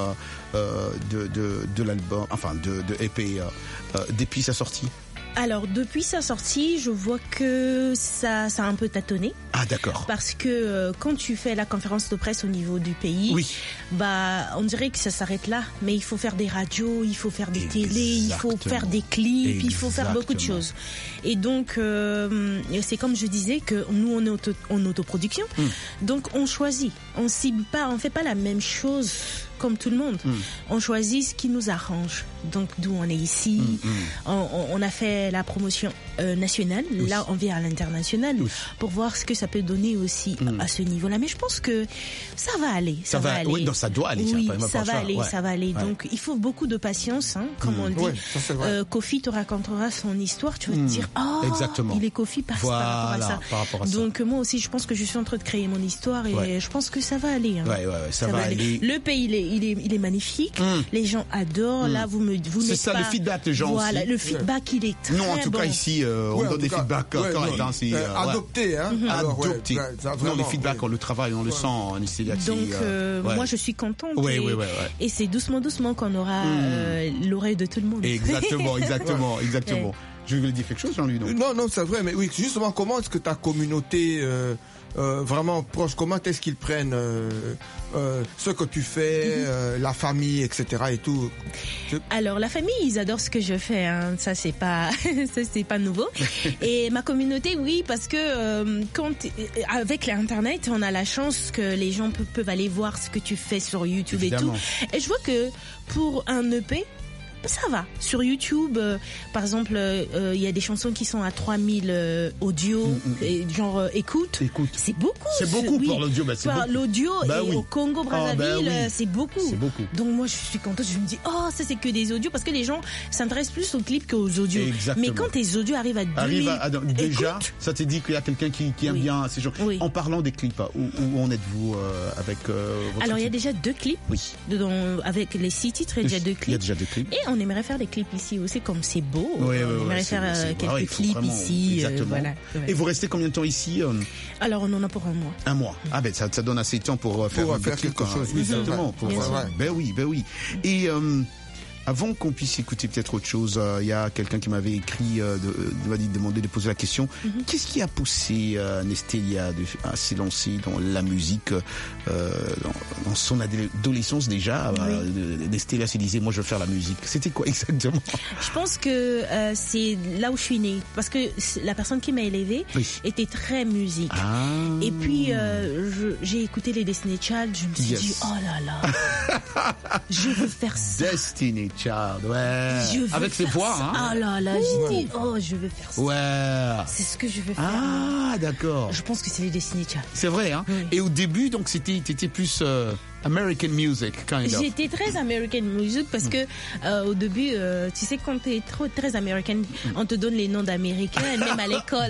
de l'album, enfin de EP depuis sa sortie? Alors depuis sa sortie, je vois que ça a un peu tâtonné. Ah d'accord. Parce que quand tu fais la conférence de presse au niveau du pays, Oui. bah on dirait que ça s'arrête là. Mais il faut faire des radios, il faut faire des télés, il faut faire des clips, il faut faire beaucoup de choses. Et donc c'est comme je disais que nous on est en autoproduction, donc on choisit, on cible pas, on fait pas la même chose comme tout le monde. On choisit ce qui nous arrange. Donc d'où on est ici. On a fait la promotion nationale. Là on vient à l'international pour voir ce que ça peut donner aussi à ce niveau-là. Mais je pense que ça va aller. Ça va aller. Oui, non, ça doit aller. Oui, ça va aller. ça va aller. Donc il faut beaucoup de patience, hein, comme on dit. Ouais, ça, c'est vrai. Kofi te racontera son histoire. Tu vas te dire, Exactement. il est Kofi par rapport à ça. Donc moi aussi, je pense que je suis en train de créer mon histoire et je pense que ça va aller. Hein. Ouais, ça va aller. Le pays, il est magnifique. Les gens adorent. Là, vous c'est ça pas... le feedback des gens. Voilà, aussi. le feedback, il est très Non, en tout bon. cas ici, on donne des feedbacks corrects. Adopté, hein. Alors, Adopté. ça, Non, vraiment, les feedbacks, on le travaille, on le sent en Nestelia. Donc moi, je suis contente. Ouais. Et c'est doucement qu'on aura l'oreille de tout le monde. Exactement. Je voulais dire quelque chose, Jean-Louis. Non, c'est vrai, mais oui, justement, comment est-ce que ta communauté vraiment proche, comment est-ce qu'ils prennent ce que tu fais, la famille, etc. et tout? Alors la famille, ils adorent ce que je fais, hein. Ça c'est pas nouveau. Et ma communauté, oui, parce que avec l'internet, on a la chance que les gens peuvent aller voir ce que tu fais sur YouTube. Évidemment. Et tout. Et je vois que pour un EP, ça va. Sur YouTube, par exemple, il y a des chansons qui sont à 3000 audio, genre écoute. C'est beaucoup. C'est beaucoup pour l'audio. L'audio et au Congo, Brazzaville, c'est beaucoup. Donc moi, je suis contente. Je me dis, ça c'est que des audios parce que les gens s'intéressent plus aux clips qu'aux audios. Exactement. Mais quand tes audios arrivent à 2000 déjà, ça te dit qu'il y a quelqu'un qui aime bien ces gens. Oui. En parlant des clips, où en êtes-vous avec votre Alors il y a équipe? déjà 2 clips. Oui. Avec les 6 titres, il y a déjà 2 clips. Il y a déjà 2 clips. Et on aimerait faire des clips ici aussi, comme c'est beau. On aimerait faire quelques clips ici. Exactement. Voilà. Et vous restez combien de temps ici? Alors on en a pour un mois. Un mois. Ah ben ça donne assez de temps pour faire quelque chose. Exactement. Ben oui. Et avant qu'on puisse écouter peut-être autre chose, il y a quelqu'un qui m'avait écrit demander de poser la question. Qu'est-ce qui a poussé Nestelia à s'élancer dans la musique dans son adolescence déjà? Nestelia se disait, moi je veux faire la musique. C'était quoi exactement? Je pense que c'est là où je suis née, parce que la personne qui m'a élevée était très musique. Et puis j'ai écouté les Destiny Child, je me suis dit, oh là là, je veux faire ça. Destiny Child, ouais. Avec ses voix, hein. Ah là là, j'ai dit, je veux faire ça. Ouais. C'est ce que je veux faire. Ah, d'accord. Je pense que c'est les Destiny Child. C'est vrai, hein. Et au début, donc, t'étais plus American music, kind of. J'étais très American music parce que au début, tu sais, quand t'es très américaine, on te donne les noms d'Américains, même à l'école.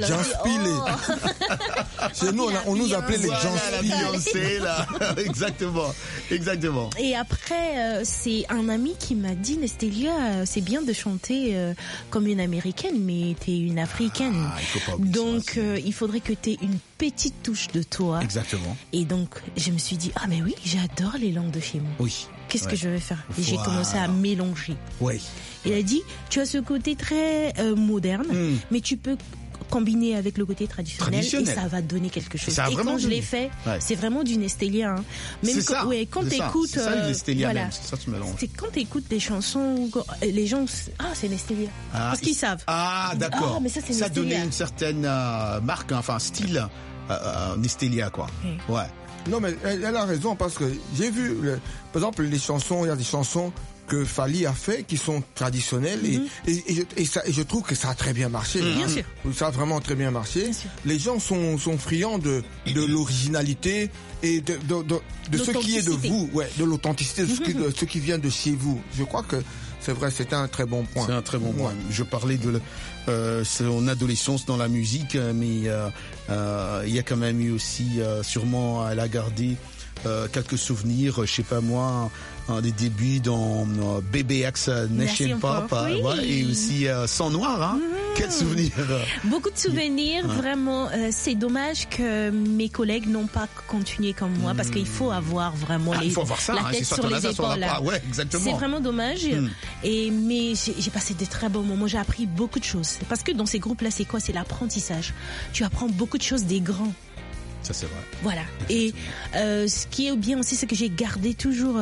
Chez nous, on nous appelait les gens Beyoncé, là. Exactement. Et après, c'est un ami qui m'a dit, Nestelia, c'est bien de chanter comme une Américaine, mais t'es une Africaine. Donc, il faudrait que t'aies une petite touche de toi. Exactement. Et donc, je me suis dit, mais oui, j'adore les langues de chez moi. Oui. qu'est-ce que je vais faire? Et j'ai Voilà. commencé à mélanger. Oui. Il a dit, tu as ce côté très moderne, mais tu peux combiner avec le côté traditionnel et ça va donner quelque chose. Ça a Et vraiment quand je donné. l'ai fait, Ouais. c'est vraiment du Nestelia. Hein. Même C'est ça. quand C'est ça. t'écoutes, C'est ça, le Nestelia voilà. même. C'est ça, tu mélanges. C'est quand t'écoutes des chansons, les gens, c'est Nestelia. Parce qu'ils savent. Ah, d'accord. Ah, mais ça, c'est Ça Nestelia. donnait une certaine marque, enfin, style Nestelia, quoi. Oui. Ouais. Non, mais elle a raison parce que j'ai vu, par exemple, les chansons, il y a des chansons que Fally a fait qui sont traditionnelles et je trouve que ça a très bien marché. Bien sûr. Ça a vraiment très bien marché. Bien sûr. Les gens sont friands de l'originalité et de ce qui est de L'authenticité. vous, ouais, de l'authenticité, de ce qui vient de chez vous. Je crois que c'est vrai, c'était un très bon point. C'est un très bon point. Je parlais de son adolescence dans la musique, mais il y a quand même eu aussi, sûrement, elle a gardé quelques souvenirs, je sais pas moi, des débuts dans BBX Nation Pop, oui. ouais, et aussi Sang Noir, hein. Quel souvenir. Beaucoup de souvenirs, vraiment. C'est dommage que mes collègues n'ont pas continué comme moi, parce qu'il faut avoir vraiment Il faut avoir ça, la hein, tête c'est sur soit les on a ça, soit on épaules. l'a pas. Ouais, exactement. C'est vraiment dommage. Mais j'ai passé de très bons moments. J'ai appris beaucoup de choses. Parce que dans ces groupes-là, c'est quoi? C'est l'apprentissage. Tu apprends beaucoup de choses des grands. Ça, c'est vrai. Voilà. Et ce qui est bien aussi, c'est que j'ai gardé toujours,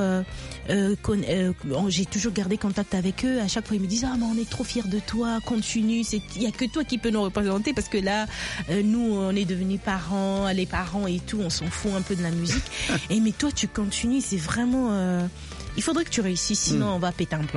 j'ai toujours gardé contact avec eux. À chaque fois, ils me disent, ah, mais on est trop fiers de toi, continue. Il y a que toi qui peux nous représenter parce que là, nous, on est devenus parents, les parents et tout, on s'en fout un peu de la musique. Et mais toi, tu continues. C'est vraiment. Il faudrait que tu réussisses, sinon on va péter un plan.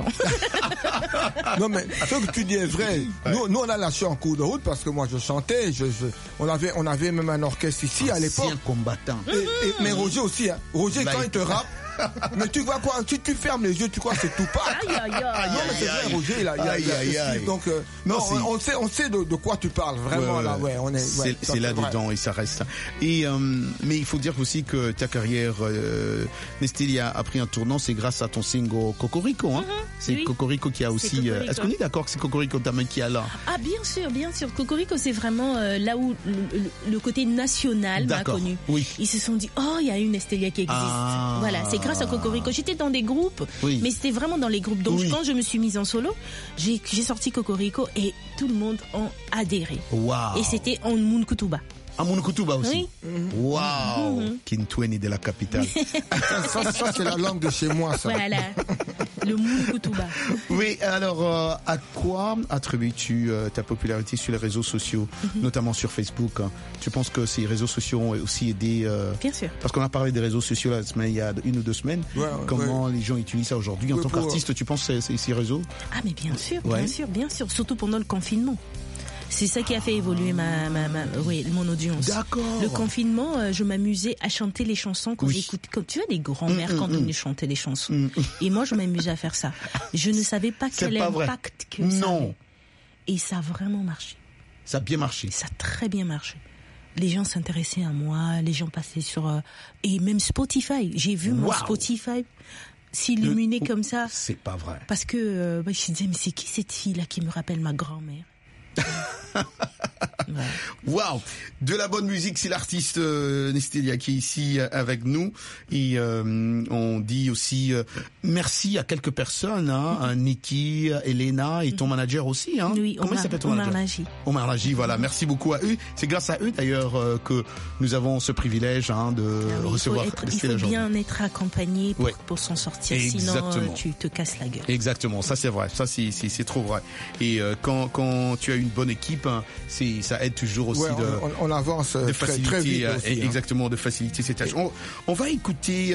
Non, mais ce que tu dis est vrai. Nous, on a lâché en cours de route parce que moi, je chantais. On avait même un orchestre ici à l'époque. C'est un combattant. Mais Roger aussi, hein. Roger, Bah, quand il te rappe, mais tu vois quoi, si tu fermes les yeux, tu crois que c'est tout pas. Aïe, aïe, aïe. Non, mais c'est vrai, Roger, il a Aïe. donc, Non, non, on sait de quoi tu parles, vraiment, Ouais, là, ouais, on est, ouais, ça, c'est là vrai. dedans et ça reste. Et mais il faut dire aussi que ta carrière Nestelia a pris un tournant, c'est grâce à ton single Cocorico, hein. C'est oui. Cocorico qui a aussi. Cocorico. Est-ce qu'on est d'accord que c'est Cocorico qui a là? Ah, bien sûr, bien sûr. Cocorico, c'est vraiment là où le côté national m'a D'accord. connu. Oui. Ils se sont dit, oh, il y a une Nestelia qui existe. Ah. Voilà, c'est grâce à Cocorico. J'étais dans des groupes, Oui. mais c'était vraiment dans les groupes. Donc, Oui. quand je me suis mise en solo, j'ai sorti Cocorico et tout le monde a adhéré. Waouh. Et c'était en Munkutuba. Amoun Kutuba aussi. Oui. Waouh. Kintweni de la capitale. Ça, c'est la langue de chez moi, ça. Voilà, le Munkutuba. Oui, alors à quoi attribues-tu ta popularité sur les réseaux sociaux, notamment sur Facebook, hein? Tu penses que ces réseaux sociaux ont aussi aidé Bien sûr. parce qu'on a parlé des réseaux sociaux la semaine, il y a 1 ou 2 semaines. Ouais, Comment les gens utilisent ça aujourd'hui en Ouais, tant pour- qu'artiste? Tu penses ces réseaux? Ah, mais bien sûr, Ouais. bien sûr, bien sûr. Surtout pendant le confinement. C'est ça qui a fait évoluer mon audience. D'accord. Le confinement, je m'amusais à chanter les chansons quand Oui. j'écoutais. Quand tu as des grands-mères quand on chantait les chansons. Et moi, je m'amusais à faire ça. Je ne savais pas C'est quel pas vrai. impact que ça Non. avait. Et ça a vraiment marché. Ça a bien marché. Ça a très bien marché. Les gens s'intéressaient à moi, les gens passaient sur et même Spotify. J'ai vu mon Wow. Spotify s'illuminer comme ça. C'est pas vrai. Parce que je me disais, mais c'est qui cette fille-là qui me rappelle ma grand-mère? Ouais. Waouh, de la bonne musique, c'est l'artiste Nestelia qui est ici avec nous et on dit aussi merci à quelques personnes, hein, Niki, Elena et ton manager aussi, hein. Oui, Comment il s'appelle ton Omar manager? Nagy. Omar Nagy, voilà, merci beaucoup à eux. C'est grâce à eux d'ailleurs que nous avons ce privilège, hein, de recevoir Il faut Nestelia aujourd'hui. bien être accompagné Ouais. pour s'en sortir, Exactement. sinon tu te casses la gueule. Exactement, ça c'est vrai, ça c'est trop vrai. Et quand tu as une bonne équipe, hein, ça aide toujours aussi Ouais, on avance de très, faciliter, très vite aussi, hein. exactement, de faciliter ces tâches. On va écouter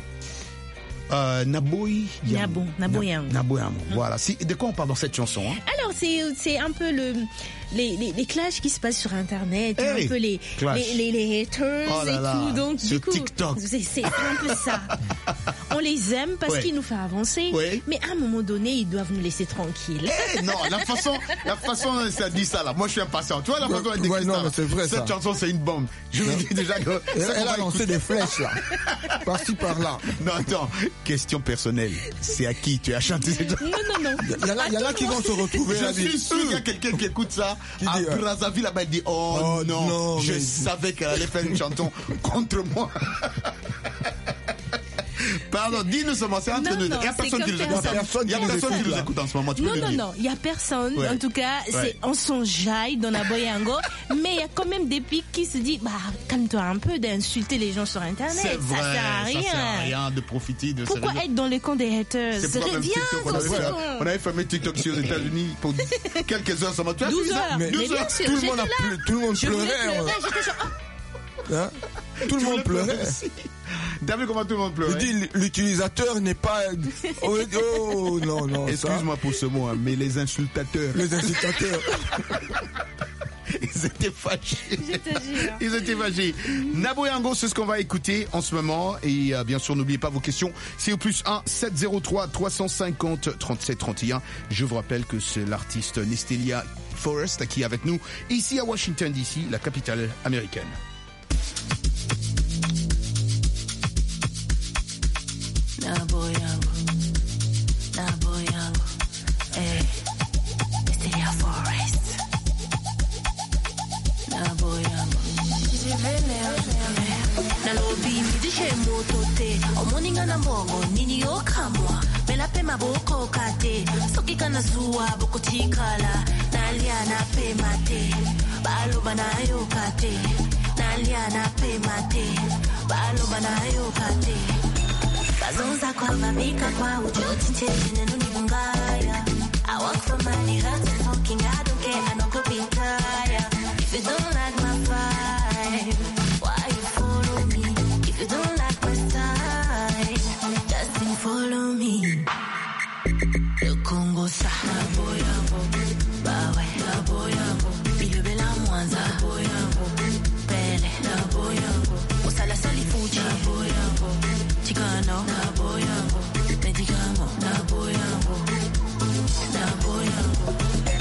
Naboyamo. Naboyamo. Voilà. De quoi on parle dans cette chanson, hein? Alors c'est un peu les clashs qui se passent sur Internet, Hey, un peu les haters Oh là et là, tout. Donc sur du coup, TikTok. c'est un peu ça. On les aime parce Ouais. qu'ils nous font avancer, Ouais. mais à un moment donné, ils doivent nous laisser tranquilles. Non, la façon, ça dit ça là. Moi, je suis impatient. Tu vois la façon elle décrit Ouais, non, ça, mais là. c'est vrai, Cette ça. chanson, c'est une bombe. Je vous dis déjà que Elle, ça, on elle va a lancé des flèches, là. Par-ci, par-là. Non, attends. Question personnelle. C'est à qui tu as chanté cette chanson? Non. Il y en a qui vont se retrouver Je là. suis sûr qu'il y a quelqu'un qui écoute ça Qui à dit, Brazzaville là-bas, il dit oh non, non, je mais- savais qu'elle allait faire une chanson contre moi. Pardon, dis-nous seulement, c'est entre nous. Il n'y a personne qui nous écoute. Il y a personne qui nous écoute en ce moment. Non, il n'y a personne. Ouais. En tout cas, on s'enjaille dans la Boyango. Mais il y a quand même des pics qui se disent, calme-toi un peu d'insulter les gens sur Internet. C'est vrai, ça sert à rien. Ça sert à rien de profiter de Pourquoi être dans les camps des haters? C'est pourquoi même TikTok, on avait fermé TikTok aux États-Unis pour quelques heures seulement. 12 heures. Mais 12 heures. bien sûr, Tout le monde j'étais tout le monde Je voulais pleurait. pleurer, j'étais genre, Hein? Tout le monde pleurait. T'as vu comment tout le monde pleurait? Je dis, l'utilisateur n'est pas... Oh, non. Excuse-moi pour ce mot, hein, mais les insultateurs. Les insultateurs. Ils étaient fâchés. Je te jure. Ils étaient fâchés. Naboyango, c'est ce qu'on va écouter en ce moment. Et bien sûr, n'oubliez pas vos questions. C'est au +1 703 350 37 31. Je vous rappelle que c'est l'artiste Nestelia Forrest qui est avec nous ici à Washington DC, la capitale américaine. Naboyango, hey, Nestelia Forrest. Naboyango, nalobi midishe motote, omoninga na mbongo nini okamwa, melape maboko kate, sokika na zuwa boko tikala, nalia na pe mate, baloba na yo kate, nalia na pe mate, baloba na yo kate. Bazonza kwa mamika kwa ujoti chene nuni mungaya. I work for money, hurts and talking, I don't care, I don't go be tired. If you don't like my vibe, why you follow me? If you don't like my style, just don't follow me. Le Congo sa, Naboyango, bawe, Naboyango, bilebela mwanza, Naboyango, pele, Naboyango, osala sali fuji, Naboyango, chikano, Naboyango, medikamo, Naboyango, Naboyango.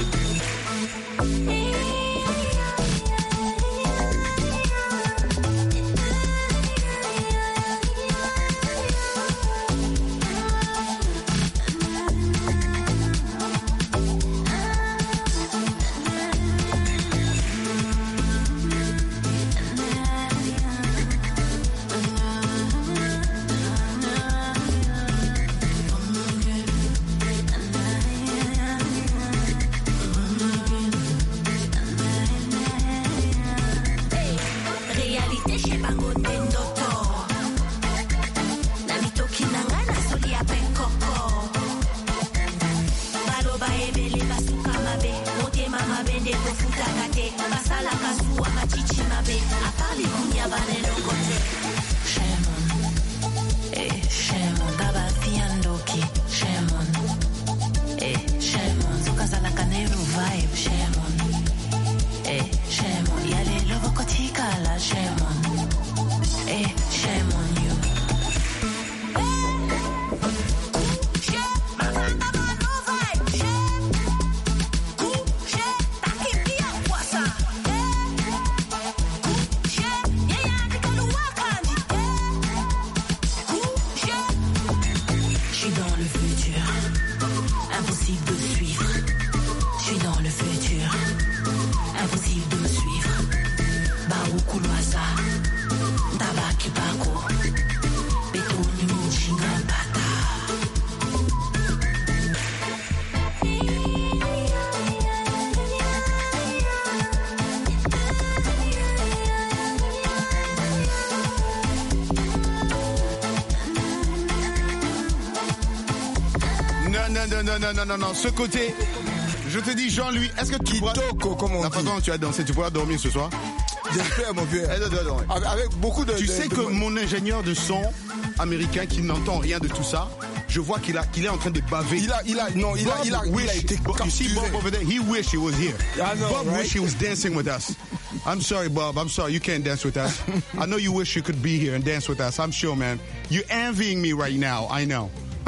Non, ce côté, je te dis Jean-Louis, est-ce que tu pourras... Comment on la façon dont tu as dansé, tu pourras dormir ce soir? J'espère, mon vieux. Avec beaucoup de... Tu sais que mon ingénieur de son américain qui n'entend rien de tout ça, je vois qu'il est en train de baver. Il a été You see Bob over there? He wish he was here. I know, Bob right? wish he was dancing with us. I'm sorry, Bob. I'm sorry. You can't dance with us. I know you wish you could be here and dance with us. I'm sure, man. You're envying me right now. I know.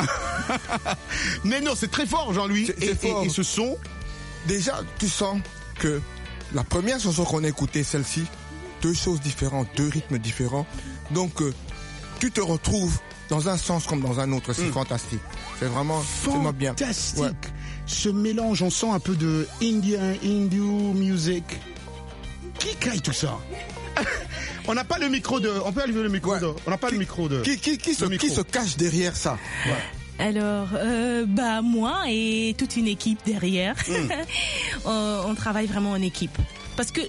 Mais non, c'est très fort, Jean-Louis. Et ce son... Déjà, tu sens que la première chanson qu'on a écoutée, celle-ci, deux choses différentes, deux rythmes différents. Donc, tu te retrouves dans un sens comme dans un autre. C'est fantastique. C'est vraiment bien. Fantastique. Ouais. Ce mélange, on sent un peu de Hindu music. Qui crée tout ça? On n'a pas le micro de. On peut allumer le micro de. On n'a pas le micro de. Qui se cache derrière ça? Alors, moi et toute une équipe derrière, on travaille vraiment en équipe. Parce que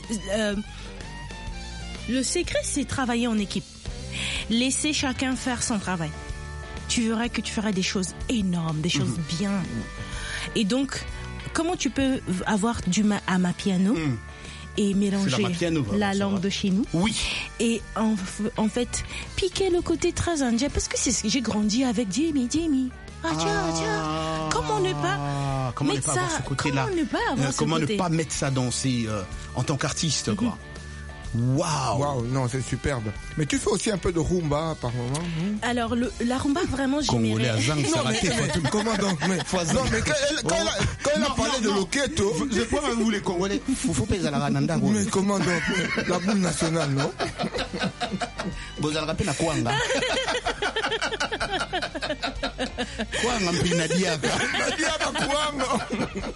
le secret, c'est travailler en équipe. Laisser chacun faire son travail. Tu verras que tu feras des choses énormes, des choses bien. Et donc, comment tu peux avoir du Amapiano et mélanger la langue de chez nous. Oui. Et en fait, piquer le côté très indien, parce que j'ai grandi avec Jimmy. Comment ne pas mettre ça, avoir ce côté-là? Comment ne pas avoir ce Comment côté? ne pas mettre ça dans en tant qu'artiste, quoi. Waouh, non, c'est superbe. Mais tu fais aussi un peu de rumba par moment. Alors la rumba, vraiment, Congolais à Zang, ça raté. Comment donc? Mais quand elle a parlé de Loketo, je crois que vous les Congolais, faut pas la rananda. Mais comment donc? La boule nationale, non? Vous allez rappeler la Kwanga. Kwanga mpinadiaka. Nadiaka Kwanga.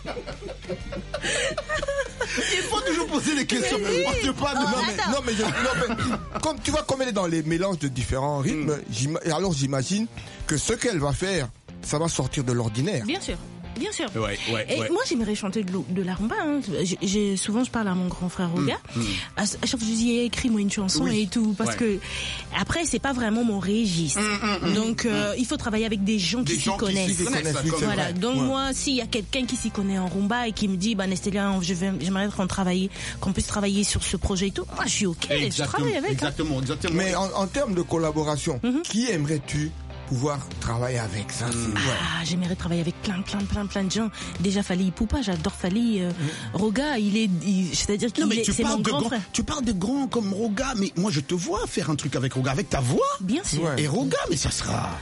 Il faut toujours poser des questions. On ne parle de... Non, mais comme tu vois, comme elle est dans les mélanges de différents rythmes, alors j'imagine que ce qu'elle va faire, ça va sortir de l'ordinaire. Bien sûr. Bien sûr. Ouais. Moi, j'aimerais chanter de la rumba. Hein. Souvent, je parle à mon grand frère Roga. À chaque fois, je lui dis, écris-moi une chanson et tout. Parce que, après, c'est pas vraiment mon registre. Donc, il faut travailler avec des gens qui s'y connaissent. Voilà. Donc, moi, s'il y a quelqu'un qui s'y connaît en rumba et qui me dit, Nestélia, j'aimerais qu'on puisse travailler sur ce projet et tout, moi, je suis OK. Je travaille avec. Exactement. Mais en termes de collaboration, qui aimerais-tu pouvoir travailler avec ça? J'aimerais travailler avec plein de gens. Déjà Fally Ipupa, j'adore Fally. Roga, c'est-à-dire qu'il c'est mon grand frère. Tu parles de grands comme Roga, mais moi je te vois faire un truc avec Roga, avec ta voix. Bien sûr. Et Roga, mais ça sera...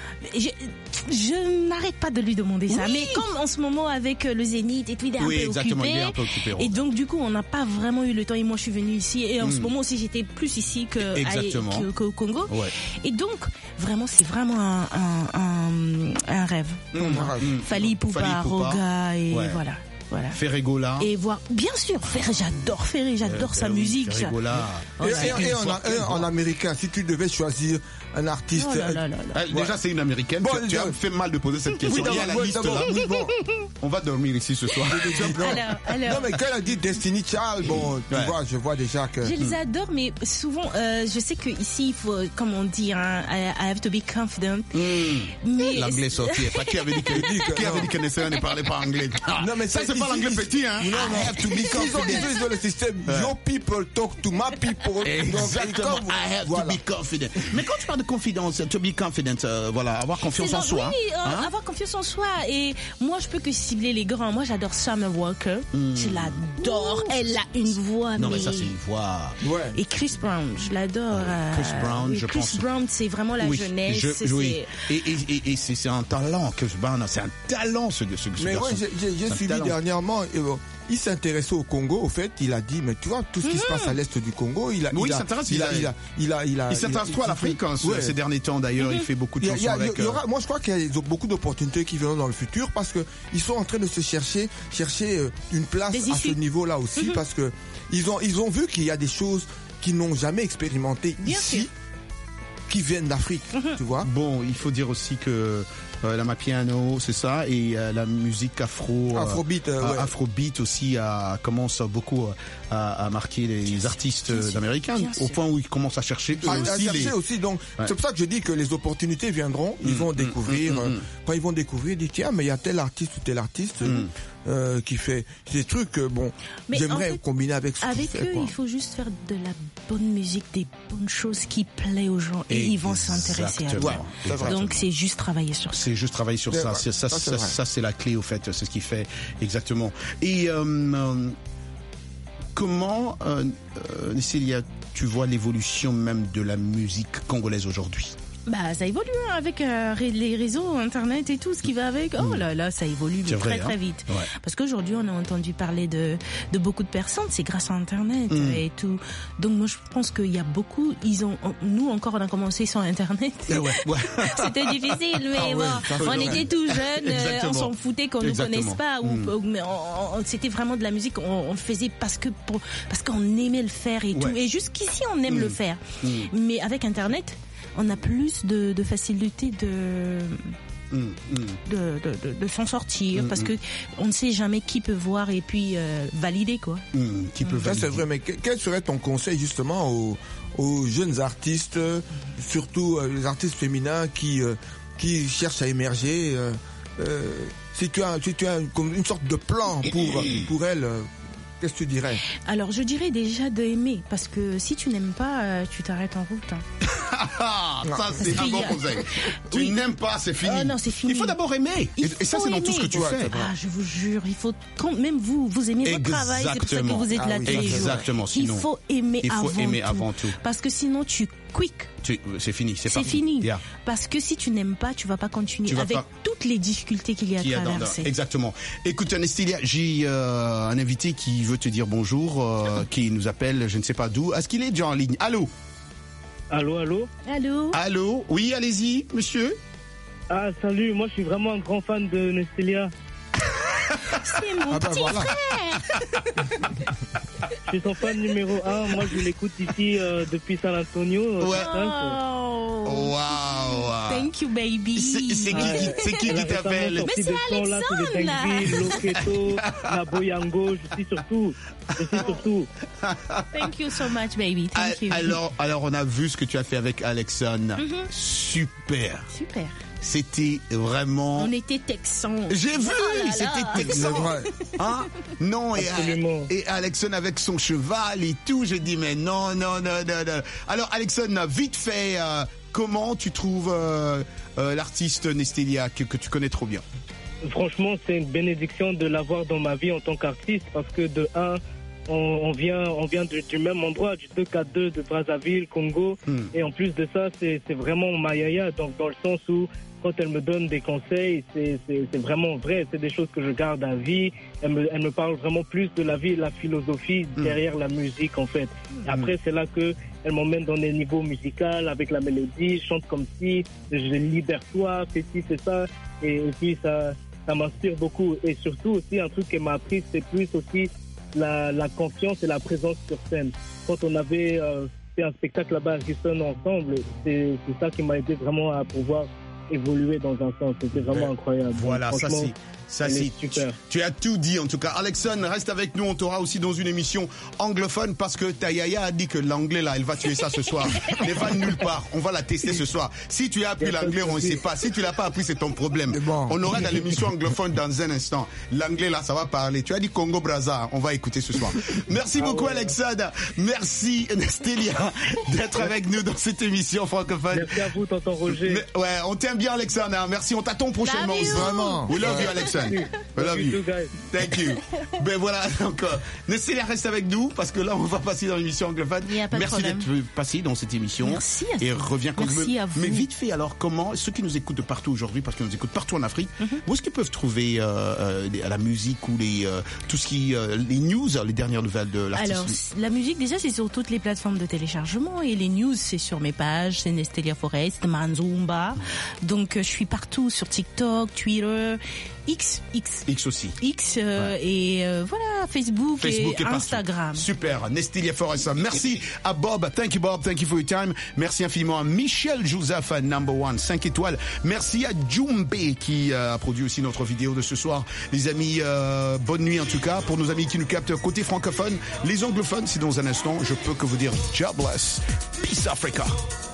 Je n'arrête pas de lui demander ça. Mais comme en ce moment avec le Zénith et tout, il est un peu occupé. Roga. Et donc du coup, on n'a pas vraiment eu le temps. Et moi, je suis venue ici. Et en ce moment aussi, j'étais plus ici qu'au Congo. Ouais. Et donc, vraiment, c'est vraiment un rêve pour moi. Fally Ipupa, Roga et voilà. Ferregola. Et voir, bien sûr, j'adore sa musique. Ferregola. Et en américain, si tu devais choisir un artiste. Déjà, c'est une américaine. Tu as fait mal de poser cette question. Il y a la liste là. On va dormir ici ce soir. Alors. Non, mais quand elle a dit Destiny Child, je vois déjà que. Je les adore, mais souvent, je sais que ici, il faut, comme on dit, I have to be confident. Mais l'anglais sorti. Qui avait dit que Nessélia ne parlait pas anglais? Non, mais ça, c'est pas l'anglais petit, hein. I have to be confident. Ils ont le système. Your people talk to my people. Exactement. I have to be confident. Mais quand tu parles de confidence, to be confident, avoir confiance en soi. Oui, avoir confiance en soi. Et moi, je peux que cibler les grands. Moi, j'adore Summer Walker. Je l'adore. Elle a une voix. Non, mais ça, c'est une voix. Ouais. Et Chris Brown, je l'adore. Chris Brown, je pense. Chris Brown, c'est vraiment la jeunesse. Oui. Et c'est un talent, Chris Brown. C'est un talent, ce garçon. Mais moi, j'ai suivi dernièrement. Il s'intéressait au Congo, au fait, il a dit, mais tu vois, tout ce qui se passe à l'est du Congo, il s'intéresse trop à l'Afrique ces derniers temps d'ailleurs, il fait beaucoup de chansons avec... Moi je crois qu'il y a beaucoup d'opportunités qui viendront dans le futur parce que ils sont en train de se chercher une place à ce niveau-là aussi parce que ils ont vu qu'il y a des choses qu'ils n'ont jamais expérimentées ici, qui viennent d'Afrique, tu vois. Bon, il faut dire aussi que l'Amapiano, c'est ça, et la musique Afrobeat aussi commence beaucoup à marquer les artistes américains au point où ils commencent à chercher aussi. Donc c'est pour ça que je dis que les opportunités viendront, ils vont découvrir. Quand ils vont découvrir, ils disent tiens, mais il y a tel artiste ou tel artiste qui fait des trucs. J'aimerais combiner avec ce avec eux. Il faut juste faire de la bonne musique, des bonnes choses qui plaisent aux gens et ils vont s'intéresser à toi. Donc c'est juste travailler sur ça. C'est juste travailler sur ça. Ça, c'est la clé, au fait. C'est ce qui fait exactement. Et comment, Nessélia, tu vois l'évolution même de la musique congolaise aujourd'hui? Bah, ça évolue hein, avec les réseaux, Internet et tout ce qui va avec. Oh là là, ça évolue C'est vrai, très hein. vite. Ouais. Parce qu'aujourd'hui, on a entendu parler de beaucoup de personnes. C'est grâce à Internet et tout. Donc moi, je pense qu'il y a beaucoup. Nous encore, on a commencé sans Internet. Ouais. C'était difficile, mais Ah ouais, bon, ça, c'est on vrai. était tout jeunes, Exactement. on s'en foutait qu'on ne Exactement. connaisse pas. Mais c'était vraiment de la musique. On le faisait parce qu'on aimait le faire et tout. Et jusqu'ici, on aime le faire. Mais avec Internet, on a plus de facilité de s'en sortir parce que on ne sait jamais qui peut voir et puis valider quoi. Qui peut Ça, c'est vrai, mais quel serait ton conseil justement aux jeunes artistes, surtout les artistes féminins qui cherchent à émerger si tu as comme une sorte de plan pour elles, qu'est-ce que tu dirais? Alors je dirais déjà d'aimer parce que si tu n'aimes pas, tu t'arrêtes en route. Hein. Ça, c'est un bon conseil. Tu Oui. n'aimes pas, c'est fini. Non, c'est fini. Il faut d'abord aimer. Et ça, c'est dans tout ce que tu fais. Ah, je vous jure, il faut quand même vous aimez votre travail, c'est pour ça que vous êtes là Ah oui, tous les jours. exactement, sinon, il faut aimer avant tout. Parce que sinon tu quick. C'est fini, c'est C'est parti. fini. Yeah. Parce que si tu n'aimes pas, tu vas pas continuer Tu vas avec pas- toutes les difficultés qu'il y a à Qui a dans- traverser. Exactement. Écoute, Nestilia, j'ai un invité qui veut te dire bonjour, qui nous appelle, je ne sais pas d'où. Est-ce qu'il est déjà en ligne? Allô? Allô. Allô? Allô? Oui, allez-y, monsieur. Ah, salut, moi je suis vraiment un grand fan de Nestilia. C'est mon Ah ben petit voilà. frère. Je suis son fan numéro 1. Moi je l'écoute ici depuis San Antonio. Ouais. Texas. Oh. Waouh. Thank you baby. C'est qui Elle a t'appelle? récemment sorti Mais des c'est sons, là, c'est des Alexandre, Thankville, Loketo, la Boyango, je suis surtout. Thank you so much baby. Thank you. Alors, on a vu ce que tu as fait avec Alexon. Super. Super. C'était vraiment... On était texans. J'ai vu, Oh là là. c'était C'est texan. vrai. Hein? Non, Absolument. et Alexon avec son cheval et tout, j'ai dit mais non. Alors Alexon, vite fait, comment tu trouves l'artiste Nestilia que tu connais trop bien? Franchement, c'est une bénédiction de l'avoir dans ma vie en tant qu'artiste parce que de un, on vient du même endroit, du 242 de Brazzaville, Congo. Et en plus de ça, c'est vraiment ma yaya, donc dans le sens où quand elle me donne des conseils, c'est vraiment vrai. C'est des choses que je garde à vie. Elle me parle vraiment plus de la vie et de la philosophie derrière la musique, en fait. Et après, c'est là que elle m'emmène dans des niveaux musicaux avec la mélodie, chante comme si, je libère-toi, fais ci, fais ça. Et puis, ça m'inspire beaucoup. Et surtout aussi, un truc qu'elle m'a appris, c'est plus aussi la confiance et la présence sur scène. Quand on avait fait un spectacle là-bas à Houston ensemble, c'est ça qui m'a aidé vraiment à pouvoir évoluer dans un sens. C'était vraiment incroyable. Voilà, Donc, ça franchement, elle c'est est super. tu as tout dit en tout cas. Alexon, reste avec nous, on t'aura aussi dans une émission anglophone parce que ta yaya a dit que l'anglais là, elle va tuer ça ce soir. Elle va nulle part, on va la tester ce soir. Si tu as appris l'anglais, on ne sait pas. Si tu l'as pas appris, c'est ton problème. Mais bon. On aura dans l'émission anglophone dans un instant. L'anglais là, ça va parler. Tu as dit Congo Brazza, on va écouter ce soir. Merci beaucoup Alexon. Merci Nestilia d'être avec nous dans cette émission francophone. Merci à vous, tonton Roger. Ouais, on t'aime bien Alexandre, merci, on t'attend prochainement Love you. aussi. Vraiment. We love you Alexandre. We love You you. too, guys. Thank you. Ben voilà, donc Nestilia reste avec nous parce que là on va passer dans l'émission anglophone. Il y a pas de Merci problème. d'être passé dans cette émission. Merci à Et vous. reviens quand Merci même. à vous. Mais vite fait alors, comment ceux qui nous écoutent de partout aujourd'hui, parce qu'ils nous écoutent partout en Afrique, où est-ce qu'ils peuvent trouver la musique ou tout ce qui les news, les dernières nouvelles de l'artiste? Alors, la musique, déjà, c'est sur toutes les plateformes de téléchargement et les news, c'est sur mes pages, c'est Nestilia Forest, Manzumba. Donc, je suis partout sur TikTok, Twitter, X aussi. et voilà, Facebook et et partout. Instagram. Super, Nestilia Forest. Merci à Bob. Thank you Bob, thank you for your time. Merci infiniment à Michel Joseph, number 1, 5 étoiles. Merci à Jumbe qui a produit aussi notre vidéo de ce soir. Les amis, bonne nuit en tout cas. Pour nos amis qui nous captent côté francophone, les anglophones, c'est dans un instant. Je peux que vous dire, God bless. Peace Africa.